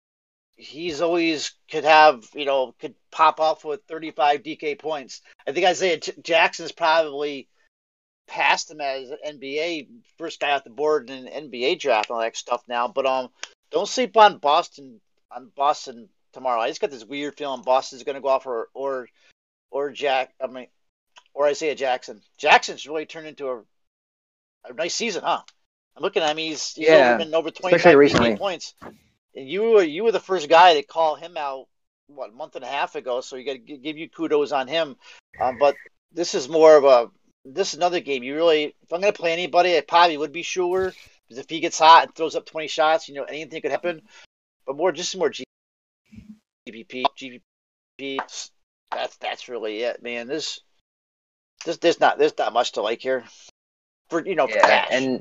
he's always could have you know could pop off with thirty-five D K points. I think Isaiah J- Jackson's probably passed him as an N B A first guy off the board in an N B A draft and all that stuff now. But um, don't sleep on Boston on Boston tomorrow. I just got this weird feeling Boston's going to go off or or or Jack. I mean, or Isaiah Jackson. Jackson's really turned into a a nice season, huh? I'm looking at him. He's, he's Yeah, over, been over twenty-five points. And you were you were the first guy to call him out, what, a month and a half ago. So you got to give you kudos on him. Um, but this is more of a this is another game. You really, if I'm going to play anybody, it probably would be Schuler. Because if he gets hot and throws up twenty shots, you know anything could happen. But more just more G P P, G P P. That's that's really it, man. This this there's not there's not much to like here for you know for yeah, cash. and.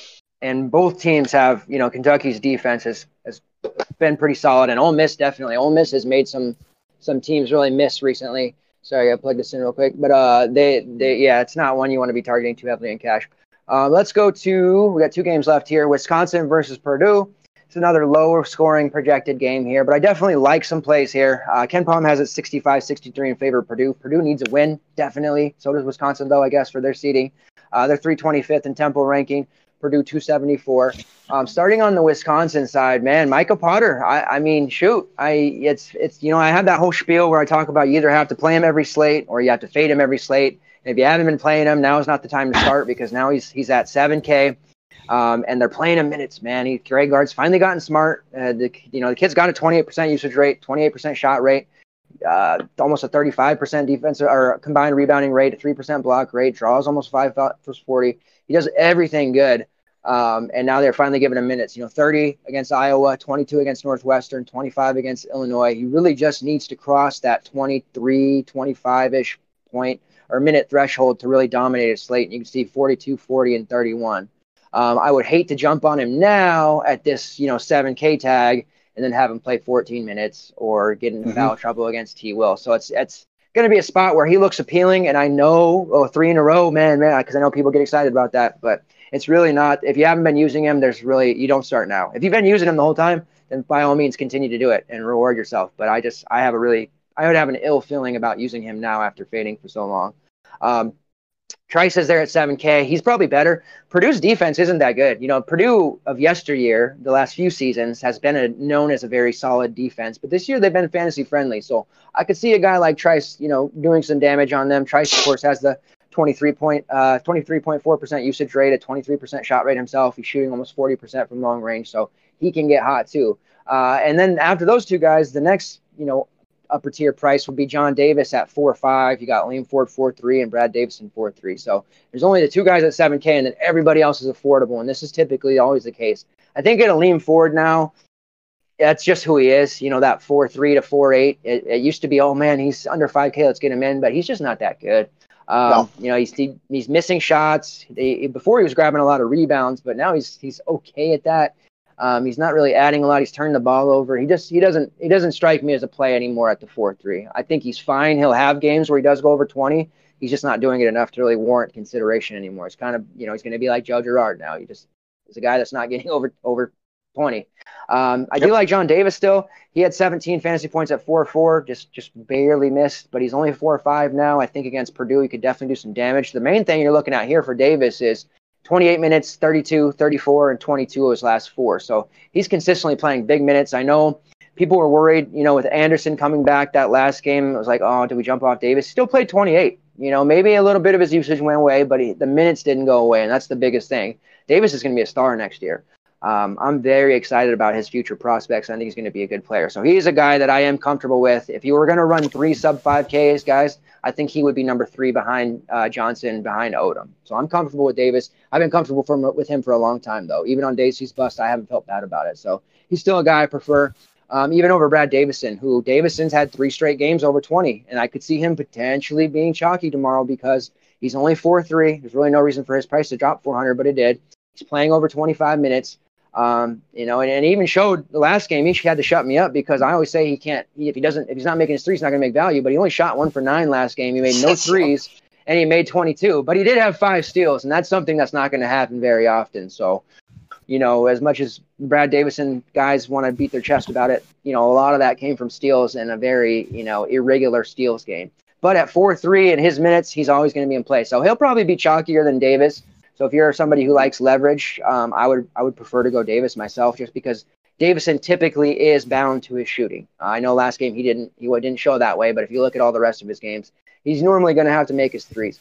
And both teams have, you know, Kentucky's defense has, has been pretty solid, and Ole Miss definitely. Ole Miss has made some some teams really miss recently. Sorry, I plugged this in real quick, but uh, they they yeah, it's not one you want to be targeting too heavily in cash. Uh, let's go to we got two games left here: Wisconsin versus Purdue. It's another lower scoring projected game here, but I definitely like some plays here. Uh, Ken Palm has it sixty-five sixty-three in favor of Purdue. Purdue needs a win, definitely. So does Wisconsin, though, I guess, for their seeding. Uh, they're three twenty-fifth in Temple ranking. Purdue two seventy-four. Um, starting on the Wisconsin side, man, Micah Potter. I, I mean, shoot, I it's it's you know I have that whole spiel where I talk about you either have to play him every slate or you have to fade him every slate. And if you haven't been playing him, now is not the time to start because now he's he's at seven K, um, and they're playing him minutes, man. He Greg Gard's finally gotten smart. Uh, the you know the kid's got a twenty-eight percent usage rate, twenty-eight percent shot rate, uh, almost a thirty-five percent defensive or combined rebounding rate, a three percent block rate, draws almost five for forty. He does everything good. Um, and now they're finally giving him minutes, you know, thirty against Iowa, twenty-two against Northwestern, twenty-five against Illinois. He really just needs to cross that twenty-three, twenty-five-ish point or minute threshold to really dominate his slate. And you can see forty-two, forty, and thirty-one. Um, I would hate to jump on him now at this, you know, seven K tag and then have him play fourteen minutes or get into mm-hmm. foul trouble against T. Will. So it's, it's going to be a spot where he looks appealing. And I know, oh, three in a row, man, man, because I know people get excited about that, but it's really not. If you haven't been using him, there's really you don't start now. If you've been using him the whole time, then by all means continue to do it and reward yourself. But I just I have a really I would have an ill feeling about using him now after fading for so long. Um, Trice is there at seven K. He's probably better. Purdue's defense isn't that good. You know, Purdue of yesteryear, the last few seasons, has been a, known as a very solid defense. But this year they've been fantasy friendly. So I could see a guy like Trice, you know, doing some damage on them. Trice, of course, has the twenty-three point, uh, twenty-three point four percent usage rate, a twenty-three percent shot rate himself. He's shooting almost forty percent from long range, so he can get hot too. Uh, and then after those two guys, the next, you know, upper tier price would be John Davis at four five. You got Liam Ford four three and Brad Davison four three. So there's only the two guys at seven K, and then everybody else is affordable, and this is typically always the case. I think at a Liam Ford now, that's just who he is. You know, that four three to four eight. It, it used to be, oh man, he's under five K, let's get him in, but he's just not that good. Um, no. You know, he's he, he's missing shots. He, before he was grabbing a lot of rebounds, but now he's he's okay at that. Um, he's not really adding a lot. He's turned the ball over. He just he doesn't he doesn't strike me as a play anymore at the four three. I think he's fine. He'll have games where he does go over twenty. He's just not doing it enough to really warrant consideration anymore. It's kind of, you know, he's going to be like Joe Girard now. He just is a guy that's not getting over over twenty. Um, I Yep. do like John Davis still. He had seventeen fantasy points at four four, just just barely missed, but he's only four five now. I think against Purdue, he could definitely do some damage. The main thing you're looking at here for Davis is twenty-eight minutes, thirty-two, thirty-four, and twenty-two of his last four. So he's consistently playing big minutes. I know people were worried, you know, with Anderson coming back that last game. It was like, oh, did we jump off Davis? He still played twenty-eight. You know, maybe a little bit of his usage went away, but he, the minutes didn't go away, and that's the biggest thing. Davis is going to be a star next year. Um, I'm very excited about his future prospects. I think he's going to be a good player. So he's a guy that I am comfortable with. If you were going to run three sub five Ks, guys, I think he would be number three behind uh, Johnson, behind Odom. So I'm comfortable with Davis. I've been comfortable from, with him for a long time, though. Even on days he's bust, I haven't felt bad about it. So he's still a guy I prefer, um, even over Brad Davison, who Davison's had three straight games over twenty. And I could see him potentially being chalky tomorrow because he's only four three. There's really no reason for his price to drop four hundred, but it did. He's playing over twenty-five minutes. Um, you know, and, and even showed the last game, he had to shut me up because I always say he can't, he, if he doesn't, if he's not making his threes, he's not going to make value, but he only shot one for nine last game. He made no threes and he made twenty-two, but he did have five steals, and that's something that's not going to happen very often. So, you know, as much as Brad Davison guys want to beat their chest about it, you know, a lot of that came from steals and a very, you know, irregular steals game. But at four three in his minutes, he's always going to be in play. So he'll probably be chalkier than Davis. So if you're somebody who likes leverage, um, I would I would prefer to go Davis myself, just because Davison typically is bound to his shooting. Uh, I know last game he didn't he didn't show that way, but if you look at all the rest of his games, he's normally going to have to make his threes.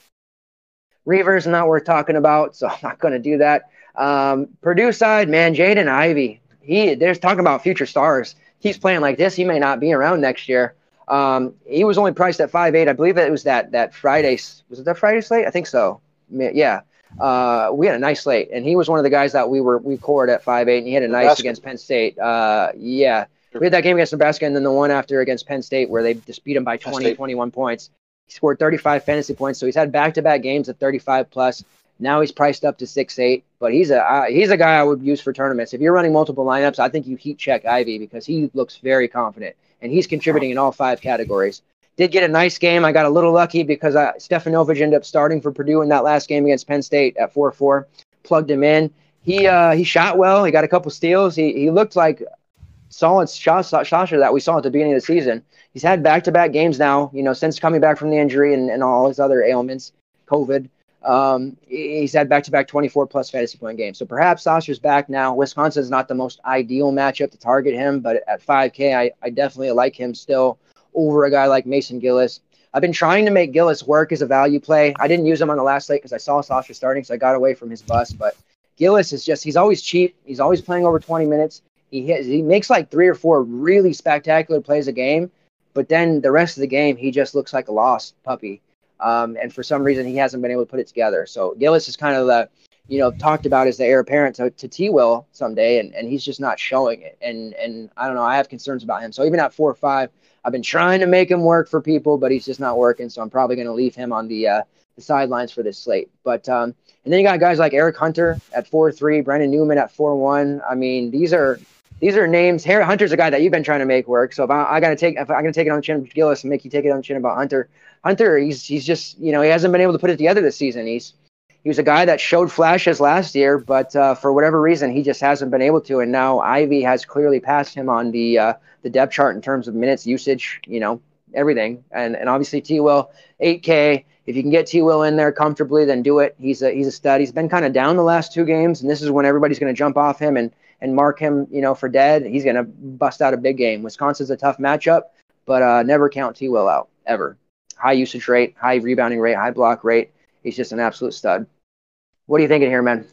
Reavers not worth talking about, so I'm not going to do that. Um, Purdue side, man, Jaden Ivey, he there's talking about future stars. He's playing like this, he may not be around next year. Um, he was only priced at five eight. I believe that it was that that Friday. Was it that Friday slate? I think so. Yeah. Uh, we had a nice slate, and he was one of the guys that we were we cored at five eight, and he had a nice Nebraska. Against Penn State. Uh, yeah, we had that game against Nebraska, and then the one after against Penn State where they just beat him by twenty, twenty-one points. He scored thirty-five fantasy points, so he's had back-to-back games at thirty-five plus. Now he's priced up to six eight, but he's a uh, he's a guy I would use for tournaments. If you're running multiple lineups, I think you heat check Ivy because he looks very confident, and he's contributing in all five categories. Did get a nice game. I got a little lucky because uh, Stefanovic ended up starting for Purdue in that last game against Penn State at four four. Plugged him in. He uh, he shot well. He got a couple steals. He he looked like solid shot shotcher that we saw at the beginning of the season. He's had back-to-back games now, you know, since coming back from the injury and, and all his other ailments, COVID. Um, he's had back-to-back twenty-four plus fantasy point games. So perhaps Sasha's back now. Wisconsin's not the most ideal matchup to target him, but at five K, I, I definitely like him still over a guy like Mason Gillis. I've been trying to make Gillis work as a value play. I didn't use him on the last slate because I saw Sasha starting, so I got away from his bust. But Gillis is just, he's always cheap. He's always playing over twenty minutes. He hits, he makes like three or four really spectacular plays a game, but then the rest of the game, he just looks like a lost puppy. Um, and for some reason, he hasn't been able to put it together. So Gillis is kind of the, you know, talked about as the heir apparent to, to T-Will someday, and, and he's just not showing it. And and I don't know, I have concerns about him. So even at four or five, I've been trying to make him work for people, but he's just not working. So I'm probably going to leave him on the uh, the sidelines for this slate. But um, and then you got guys like Eric Hunter at four three, Brandon Newman at four one. I mean, these are these are names. Harry Hunter's a guy that you've been trying to make work. So if I, I got to take, if I'm going to take it on the chin of Gillis and make you take it on the chin about Hunter, Hunter, he's he's just, you know, he hasn't been able to put it together this season. He's he was a guy that showed flashes last year, but uh, for whatever reason, he just hasn't been able to. And now Ivy has clearly passed him on the uh, the depth chart in terms of minutes, usage, you know, everything. And and obviously T-Will, eight K. If you can get T-Will in there comfortably, then do it. He's a he's a stud. He's been kind of down the last two games, and this is when everybody's going to jump off him and and mark him, you know, for dead. He's going to bust out a big game. Wisconsin's a tough matchup, but uh, never count T-Will out, ever. High usage rate, high rebounding rate, high block rate. He's just an absolute stud. What are you thinking here, man?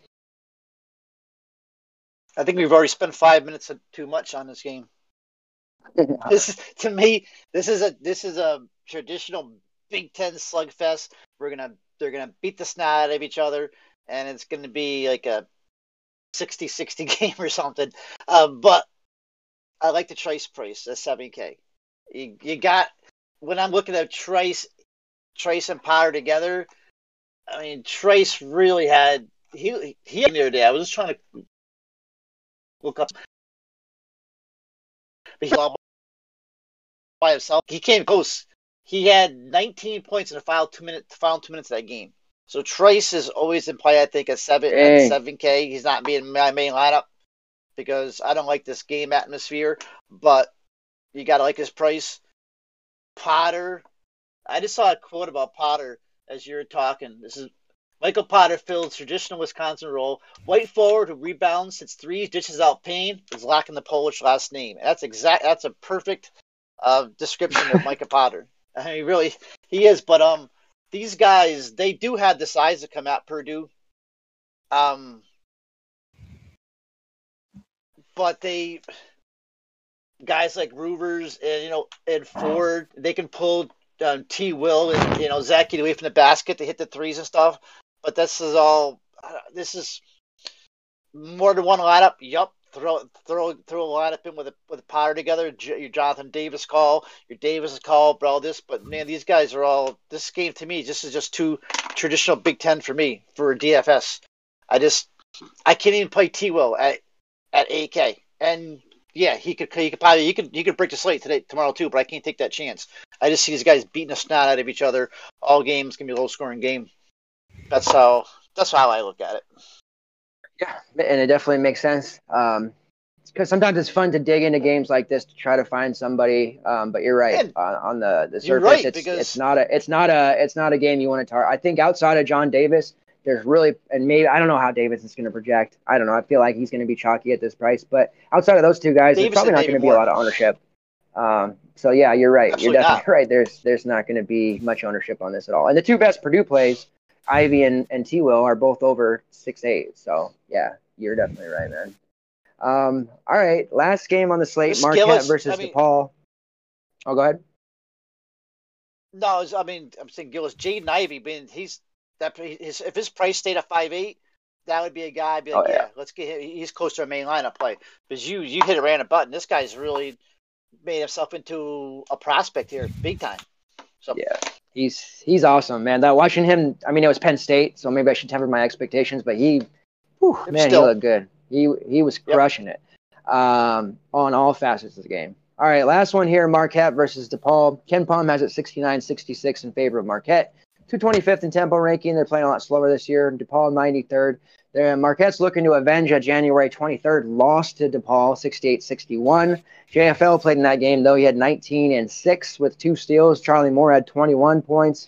I think we've already spent five minutes too much on this game. This is, to me, this is a this is a traditional Big Ten slugfest. We're gonna they're gonna beat the snot out of each other, and it's gonna be like a sixty sixty game or something. Uh, but I like the Trice price at seven K. You, you got, when I'm looking at Trice, Trice and Potter together, I mean, Trice really had, he, he the other day, I was just trying to look up, but he all by himself. He came close. He had nineteen points in the final two minutes, final two minutes of that game. So Trice is always in play, I think, at seven, at seven K. He's not being my main lineup because I don't like this game atmosphere, but you got to like his price. Potter, I just saw a quote about Potter as you're talking. This is Michael Potter fills traditional Wisconsin role. White forward who rebounds, hits threes, dishes out pain, is lacking the Polish last name. And that's exact. That's a perfect uh, description of Micah Potter. I mean, really, he is. But um, these guys, they do have the size to come at Purdue. Um, but they guys like Ruvers and you know and Ford, they can pull um, T. Will and you know Zach away from the basket to hit the threes and stuff. But this is all. Uh, this is more than one lineup. Yup, throw throw throw a lineup in with a with a Potter together. J- your Jonathan Davis call, your Davis call, bro. This, but man, these guys are all. This game to me, this is just too traditional Big Ten for me for D F S. I just I can't even play T. Will at at A K and. Yeah, he could. He could probably. He could. He could break the slate today, tomorrow too. But I can't take that chance. I just see these guys beating the snot out of each other. All games gonna be a low scoring game. That's how. That's how I look at it. Yeah, and it definitely makes sense. Um, because sometimes it's fun to dig into games like this to try to find somebody. Um, but you're right And on, on the the surface. you're right, it's because it's not a it's not a it's not a game you want to target. I think outside of John Davis, there's really and maybe I don't know how Davis is going to project. I don't know. I feel like he's going to be chalky at this price. But outside of those two guys, Davis there's probably and not David going to be a Moore. lot of ownership. Um, so yeah, you're right. Absolutely you're definitely not. right. There's there's not going to be much ownership on this at all. And the two best Purdue plays, Ivy and, and T. Will, are both over six eight. So yeah, you're definitely right, man. Um, all right, last game on the slate: This Marquette Gillis, versus I mean, DePaul. Oh, go ahead. no, I mean, I'm saying Gillis, Jaden Ivey. Being he's that his, if his price stayed at five eight, that would be a guy. I'd be like, Oh yeah, yeah, let's get him. He's close to a main lineup play. Because you you hit a random button. This guy's really made himself into a prospect here, big time. So yeah, he's he's awesome, man. That watching him, I mean, it was Penn State, so maybe I should temper my expectations, but he, whew, man, still, he looked good. He he was yep. crushing it um, on all facets of the game. All right, last one here: Marquette versus DePaul. Ken Palm has it sixty-nine sixty-six in favor of Marquette. two twenty-fifth in tempo ranking. They're playing a lot slower this year. DePaul ninety-third. They're, Marquette's looking to avenge a January twenty-third loss to DePaul, sixty-eight sixty-one. J F L played in that game, though. He had nineteen and six with two steals. Charlie Moore had twenty-one points.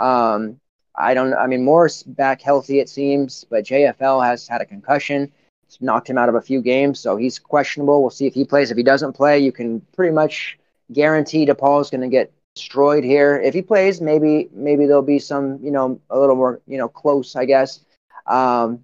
Um, I don't. I mean, Moore's back healthy, it seems, but J F L has had a concussion. It's knocked him out of a few games, so he's questionable. We'll see if he plays. If he doesn't play, you can pretty much guarantee DePaul is going to get destroyed here. If he plays, maybe maybe there'll be some, you know, a little more, you know, close, I guess. Um,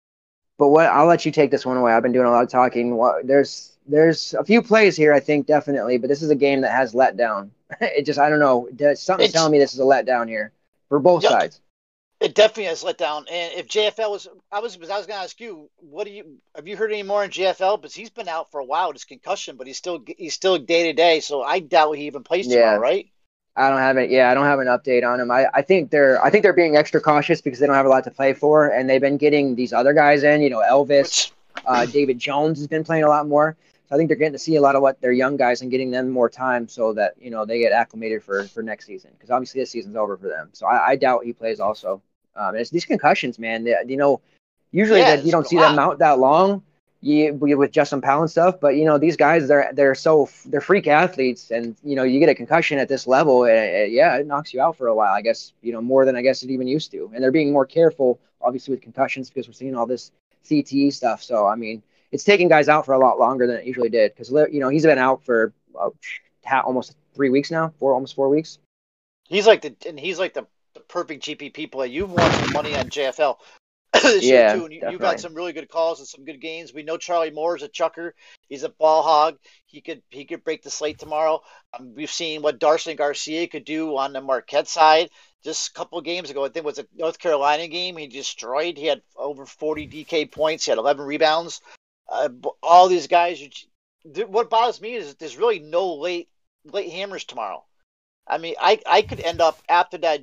but what I'll let you take this one away. I've been doing a lot of talking. What, there's there's a few plays here, I think, definitely, but this is a game that has let down. It just, I don't know. Something's It's, telling me this is a letdown here for both yep, sides. It definitely has let down. And if J F L was, I was, I was going to ask you, what do you have you heard any more in J F L? Because he's been out for a while with his concussion, but he's still he's still day to day. So I doubt he even plays Yeah. tomorrow, right? I don't have it. Yeah, I don't have an update on him. I, I think they're I think they're being extra cautious because they don't have a lot to play for, and they've been getting these other guys in. You know, Elvis, Which, uh, David Jones has been playing a lot more. So I think they're getting to see a lot of what their young guys and getting them more time so that you know they get acclimated for for next season, because obviously this season's over for them. So I, I doubt he plays also. Um, it's these concussions, man. They, you know, usually yeah, that you don't a see lot. them out that long. You, with Justin Powell and stuff, but you know these guys, they're they're so they're freak athletes, and you know you get a concussion at this level, and it, yeah, it knocks you out for a while. I guess you know more than I guess it even used to, and they're being more careful, obviously, with concussions because we're seeing all this C T E stuff. So I mean, it's taking guys out for a lot longer than it usually did, because you know he's been out for uh, almost three weeks now, four almost four weeks. He's like the and he's like the, the perfect G P P play. You've won some money on J F L. This Yeah, year too, and you, you've definitely. had some really good calls and some good games. We know Charlie Moore is a chucker. He's a ball hog. He could he could break the slate tomorrow. Um, we've seen what Darcy Garcia could do on the Marquette side. Just a couple of games ago, I think it was a North Carolina game. He destroyed. He had over forty D K points. He had eleven rebounds. Uh, all these guys. What bothers me is there's really no late late hammers tomorrow. I mean, I I could end up after that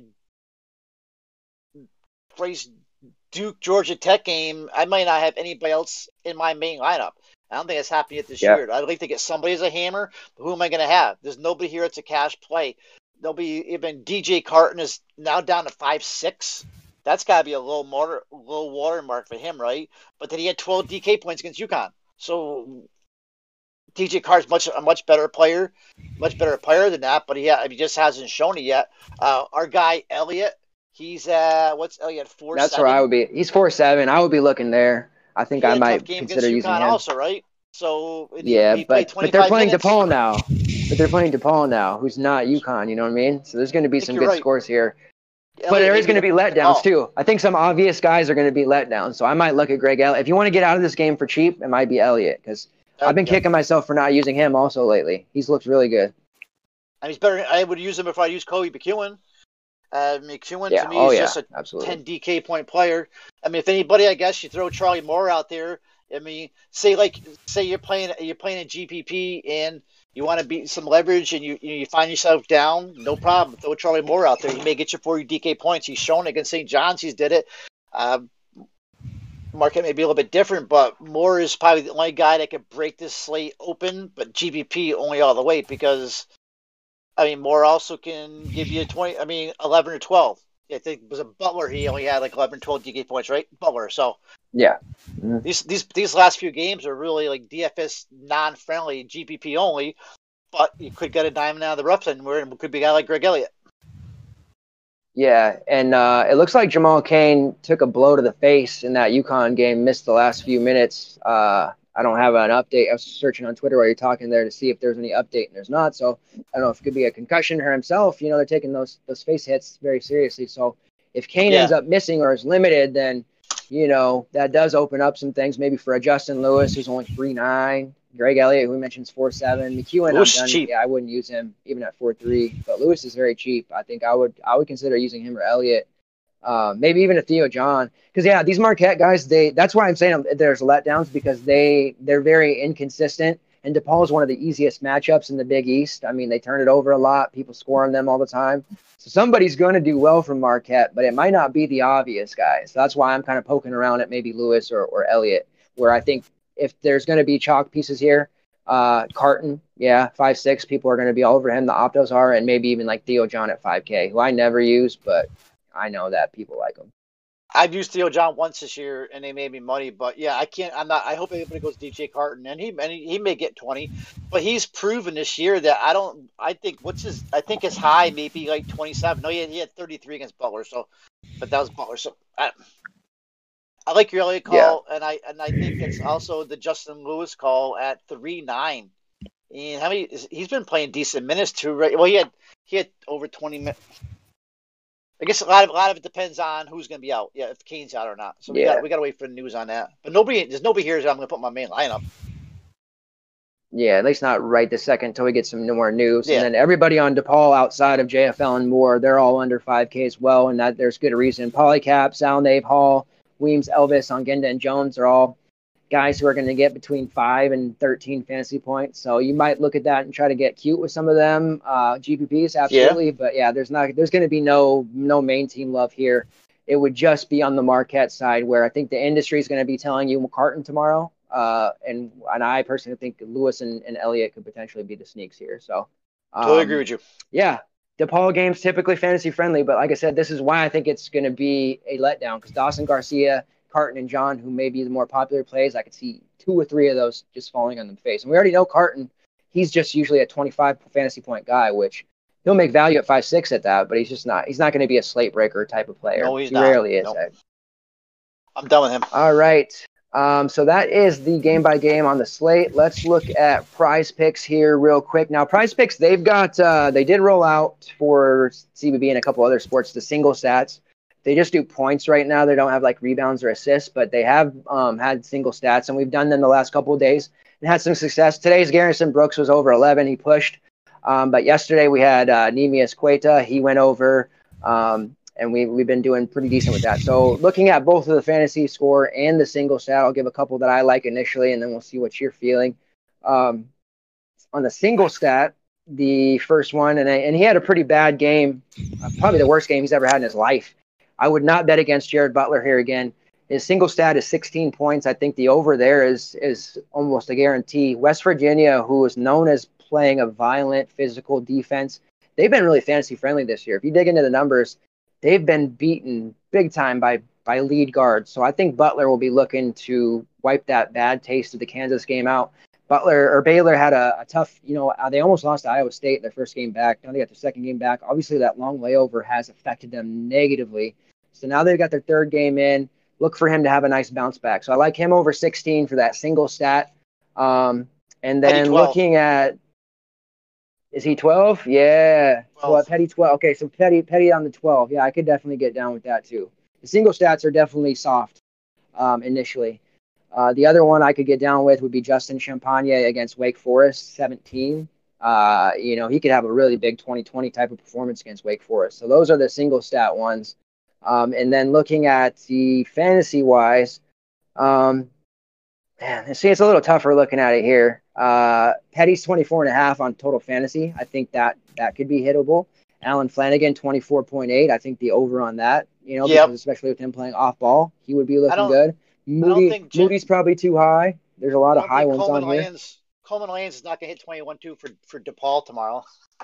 phrase. Duke Georgia Tech game, I might not have anybody else in my main lineup. I don't think it's happening yet this Yeah. year. I'd like to get somebody as a hammer, but who am I going to have? There's nobody here that's a cash play. There'll be even D J Carton is now down to five six. That's got to be a low water low watermark for him, right? But then he had twelve D K points against UConn. So D J Carr's much a much better player, much better player than that, but he, ha- he just hasn't shown it yet. Uh, our guy Elliott, he's uh what's Elliott four That's seven? where I would be. He's four seven. I would be looking there. I think He I had a tough might game consider against using UConn him. also, right? So and he, Yeah, he played but but they're twenty-five playing minutes. DePaul now. But they're playing DePaul now, who's not UConn. You know what I mean? So there's going to be I think some you're good right. scores here. But Elliott there may is be going to the, be letdowns too. I think some obvious guys are going to be letdowns. So I might look at Greg Elliott. If you want to get out of this game for cheap, it might be Elliott because uh, I've been yep. kicking myself for not using him also lately. He's looked really good. And he's better. I would use him if I use Kobe McEwen. Uh, McEwen Yeah. to me Oh is yeah. just a Absolutely. ten D K point player. I mean, if anybody, I guess you throw Charlie Moore out there. I mean, say like say you're playing you're playing a G P P and you want to beat some leverage and you you find yourself down, no problem. Throw Charlie Moore out there. He may get you forty D K points. He's shown it against Saint John's. He's did it. Um, Marquette may be a little bit different, but Moore is probably the only guy that could break this slate open. But G P P only all the way because I mean Moore also can give you twenty. I mean eleven or twelve. I think it was a Butler. He only had like eleven, twelve D K points, right? Butler. So Yeah. Mm-hmm. these these these last few games are really like D F S non-friendly, G P P only. But you could get a diamond out of the rough, and where it could be a guy like Greg Elliott. Yeah, and uh, it looks like Jamal Cain took a blow to the face in that UConn game, missed the last few minutes. Uh, I don't have an update. I was searching on Twitter while you're talking there to see if there's any update, and there's not. So I don't know if it could be a concussion for himself. You know, they're taking those those face hits very seriously. So if Cain Yeah. ends up missing or is limited, then, you know, that does open up some things maybe for a Justin Lewis, who's only three nine. Greg Elliott, who we mentioned, is four seven. McEwen, Lewis I'm done. cheap. Yeah, I wouldn't use him even at four three. But Lewis is very cheap. I think I would I would consider using him or Elliott. Uh, maybe even a Theo John, because yeah, these Marquette guys, they that's why I'm saying there's letdowns because they they're very inconsistent. And DePaul is one of the easiest matchups in the Big East. I mean, they turn it over a lot. People score on them all the time. So somebody's going to do well from Marquette, but it might not be the obvious guys. So that's why I'm kind of poking around at maybe Lewis or, or Elliott, where I think if there's going to be chalk pieces here, uh, Carton, yeah, five six, people are going to be all over him. The Optos are, and maybe even like Theo John at five K, who I never use, but I know that people like him. I've used Theo John once this year, and they made me money. But yeah, I can't. I'm not. I hope everybody goes D J Carton, and he and he, he may get twenty. But he's proven this year that I don't. I think what's his? I think his high maybe like twenty-seven. No, he had, he had thirty-three against Butler. So, but that was Butler. So I, I like your Elliott call, yeah. and I and I think it's also the Justin Lewis call at three nine. And how many? He's been playing decent minutes too, right? Well, he had he had over twenty minutes. I guess a lot of a lot of it depends on who's going to be out. Yeah, if Cain's out or not. So we yeah. got we got to wait for the news on that. But nobody, there's nobody here. So I'm going to put my main lineup. Yeah, at least not right this second until we get some more news. Yeah. And then everybody on DePaul outside of J F L and Moore, they're all under five K as well, and that there's good reason. Polycap, Salnave, Hall, Weems, Elvis, Ongenda, and Jones are all guys who are going to get between five and thirteen fantasy points. So you might look at that and try to get cute with some of them. Uh, G P Ps, absolutely. Yeah. But yeah, there's not there's going to be no no main team love here. It would just be on the Marquette side where I think the industry is going to be telling you McCartan tomorrow. Uh, and and I personally think Lewis and, and Elliott could potentially be the sneaks here. So um, totally agree with you. Yeah. DePaul games typically fantasy friendly, but like I said, this is why I think it's going to be a letdown because Dawson Garcia, Carton, and John, who may be the more popular plays, I could see two or three of those just falling on the face. And we already know Carton, he's just usually a twenty-five fantasy point guy, which he'll make value at five six at that, but he's just not. He's not going to be a slate breaker type of player. No, he's he not. rarely is. Nope. I'm done with him. All right. Um, so that is the game by game on the slate. Let's look at Prize Picks here real quick. Now, Prize Picks, they've got uh, they did roll out for C B B and a couple other sports the single stats. They just do points right now. They don't have like rebounds or assists, but they have um, had single stats, and we've done them the last couple of days and had some success. Today's Garrison Brooks was over eleven. He pushed. Um, but yesterday we had uh, Nemius Queta. He went over, um, and we, we've been doing pretty decent with that. So looking at both of the fantasy score and the single stat, I'll give a couple that I like initially, and then we'll see what you're feeling. Um, on the single stat, the first one, and, and he had a pretty bad game, uh, probably the worst game he's ever had in his life. I would not bet against Jared Butler here again. His single stat is sixteen points. I think the over there is is almost a guarantee. West Virginia, who is known as playing a violent physical defense, they've been really fantasy friendly this year. If you dig into the numbers, they've been beaten big time by by lead guards. So I think Butler will be looking to wipe that bad taste of the Kansas game out. Butler or Baylor had a, a tough, you know, uh, they almost lost to Iowa State their first game back. Now they got their second game back. Obviously, that long layover has affected them negatively. So now they've got their third game in. Look for him to have a nice bounce back. So I like him over sixteen for that single stat. Um, and then looking at, is he twelve? Yeah. twelve. So Petty twelve. Okay, so Petty Petty on the twelve. Yeah, I could definitely get down with that too. The single stats are definitely soft um, initially. Uh, the other one I could get down with would be Justin Champagne against Wake Forest, seventeen. Uh, you know, he could have a really big twenty twenty type of performance against Wake Forest. So those are the single stat ones. Um, and then looking at the fantasy-wise, um, man, see, it's a little tougher looking at it here. Uh, Petty's twenty-four and a half on total fantasy. I think that that could be hittable. Alan Flanagan, twenty-four point eight. I think the over on that, you know, yep. because especially with him playing off ball, he would be looking good. Moody, Jim, Moody's probably too high. There's a lot of high ones Coleman on Lands, here. Coleman Lands is not going to hit twenty-one two for, for DePaul tomorrow.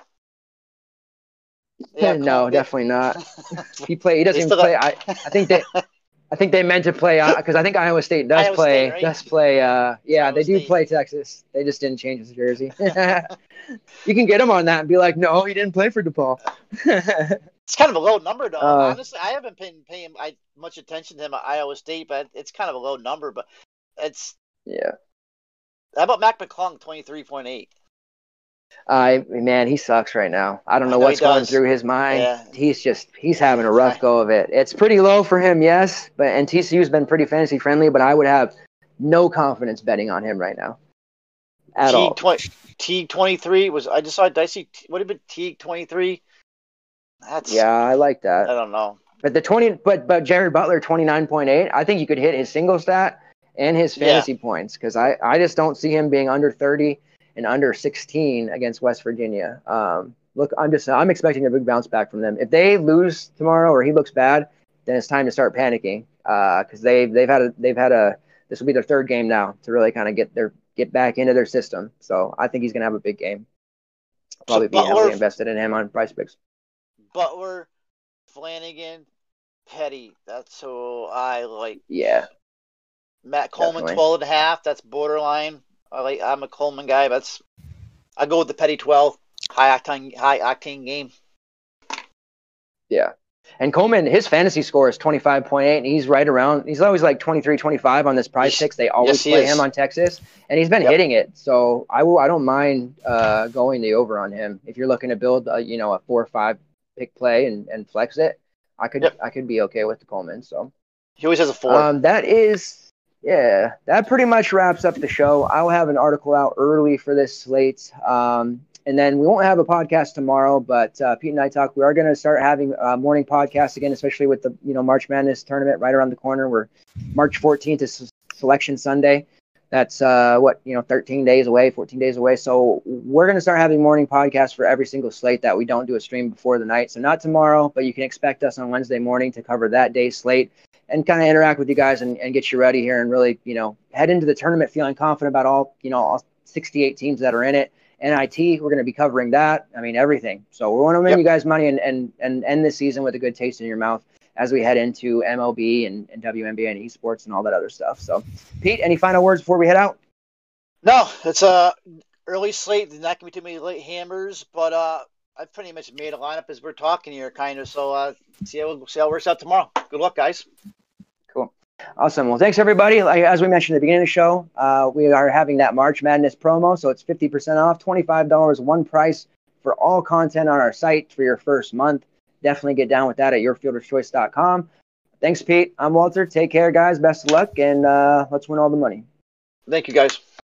Yeah, no, Coleman, definitely not. he play. He doesn't even play. Got... I, I think they, I think they meant to play because I think Iowa State does Iowa play. State, right? Does play. Uh, yeah, Iowa they do State. play Texas. They just didn't change his jersey. You can get him on that and be like, no, he didn't play for DePaul. It's kind of a low number, though. Uh, Honestly, I haven't been paying I, much attention to him at Iowa State, but it's kind of a low number. But it's yeah. How about Mac McClung, twenty-three point eight? Uh, man, he sucks right now. I don't know, I know what's going through his mind. Yeah. He's just he's having a rough go of it. It's pretty low for him, yes, but and T C U's been pretty fantasy friendly, but I would have no confidence betting on him right now at T all. twenty, T twenty-three was I just saw Dicey. What had been T twenty-three? That's yeah, I like that. I don't know, but the twenty, but but Jared Butler twenty-nine point eight. I think you could hit his single stat and his fantasy yeah. points because I I just don't see him being under thirty. And under sixteen against West Virginia. Um, look, I'm just I'm expecting a big bounce back from them. If they lose tomorrow or he looks bad, then it's time to start panicking because uh, they they've had a they've had a this will be their third game now to really kind of get their get back into their system. So I think he's gonna have a big game. I'll probably so be Butler, heavily invested in him on Price Picks. Butler, Flanagan, Petty. That's who I like. Yeah. Matt Coleman, definitely. twelve and a half. That's borderline. I like, I'm a Coleman guy. That's I go with the Petty twelve, high octane, high octane game. Yeah, and Coleman, his fantasy score is twenty-five point eight, and he's right around. He's always like twenty-three, twenty-five on this Prize Picks. They always yes, play is. him on Texas, and he's been yep. hitting it. So I will. I don't mind uh, going the over on him if you're looking to build, a, you know, a four or five pick play and, and flex it. I could yep. I could be okay with the Coleman. So he always has a four. Um, that is. Yeah, that pretty much wraps up the show. I'll have an article out early for this slate. Um, and then we won't have a podcast tomorrow, but uh, Pete and I talk. We are going to start having uh, morning podcasts again, especially with the you know March Madness tournament right around the corner. We're March fourteenth is Selection Sunday. That's uh, what, you know, thirteen days away, fourteen days away. So we're going to start having morning podcasts for every single slate that we don't do a stream before the night. So not tomorrow, but you can expect us on Wednesday morning to cover that day's slate and kind of interact with you guys and, and get you ready here and really, you know, head into the tournament feeling confident about all, you know, all sixty-eight teams that are in it. N I T, we're going to be covering that. I mean, everything. So we want to win yep. you guys money and, and, and end this season with a good taste in your mouth as we head into M L B and, and W N B A and esports and all that other stuff. So, Pete, any final words before we head out? No, it's a early slate. There's not going to be too many late hammers, but uh, I've pretty much made a lineup as we're talking here, kind of. So, uh, see how see how it works out tomorrow. Good luck, guys. Cool. Awesome. Well, thanks, everybody. Like, as we mentioned at the beginning of the show, uh, we are having that March Madness promo, so it's fifty percent off, twenty-five dollars, one price for all content on our site for your first month. Definitely get down with that at your fielder's choice dot com. Thanks, Pete. I'm Walter. Take care, guys. Best of luck, and uh, let's win all the money. Thank you, guys.